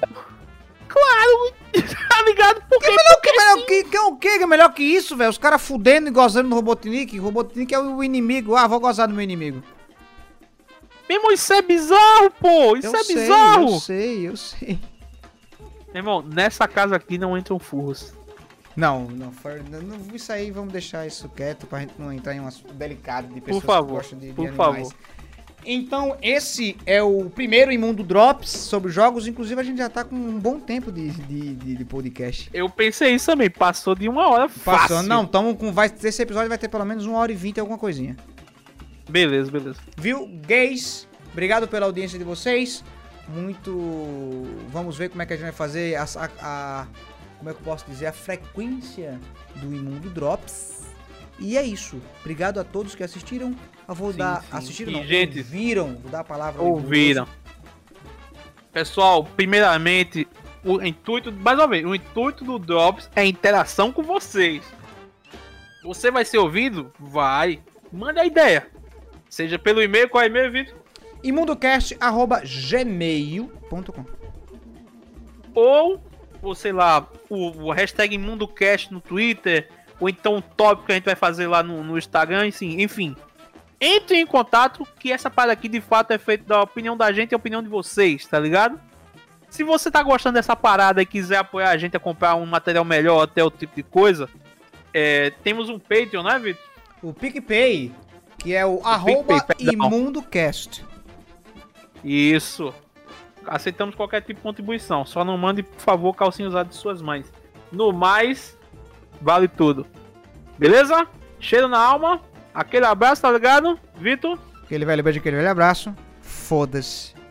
[SPEAKER 2] Claro, tá ligado? Porque
[SPEAKER 1] Que o que é melhor que isso, velho? Os caras fudendo e gozando no Robotnik. O Robotnik é o inimigo. Ah, vou gozar no meu inimigo.
[SPEAKER 2] Meu irmão, isso é bizarro, pô. Isso é bizarro.
[SPEAKER 1] Eu sei.
[SPEAKER 2] Meu irmão, nessa casa aqui não entram furros.
[SPEAKER 1] Não, isso aí, vamos deixar isso quieto pra gente não entrar em um assunto delicado de pessoas que gostam de
[SPEAKER 2] por
[SPEAKER 1] animais.
[SPEAKER 2] favor.
[SPEAKER 1] Então, esse é o primeiro Imundo Drops sobre jogos. Inclusive, a gente já tá com um bom tempo de podcast.
[SPEAKER 2] Eu pensei isso também, passou de 1 hora fácil.
[SPEAKER 1] Não, esse episódio vai ter pelo menos 1h20 alguma coisinha.
[SPEAKER 2] Beleza.
[SPEAKER 1] Viu, gays? Obrigado pela audiência de vocês. Vamos ver como é que a gente vai fazer como é que eu posso dizer? A frequência do Imundo Drops. E é isso. Obrigado a todos que assistiram. Ouviram. Vou dar a palavra.
[SPEAKER 2] Ouviram. Pessoal, primeiramente, o intuito do Drops é interação com vocês. Você vai ser ouvido? Vai. Manda a ideia. Seja pelo e-mail, qual é o e-mail, Vitor?
[SPEAKER 1] imundocast@gmail.com.
[SPEAKER 2] Ou sei lá, o hashtag ImundoCast no Twitter, ou então o tópico que a gente vai fazer lá no Instagram, enfim. Entre em contato, que essa parada aqui de fato é feita da opinião da gente e a opinião de vocês, tá ligado? Se você tá gostando dessa parada e quiser apoiar a gente a comprar um material melhor, até o tipo de coisa, temos um Patreon, né, Vitor?
[SPEAKER 1] O PicPay, que é o @ImundoCast.
[SPEAKER 2] Isso. Aceitamos qualquer tipo de contribuição. Só não mande, por favor, calcinha usada de suas mães. No mais, vale tudo. Beleza? Cheiro na alma. Aquele abraço, tá ligado? Vitor?
[SPEAKER 1] Aquele velho beijo, aquele velho abraço. Foda-se.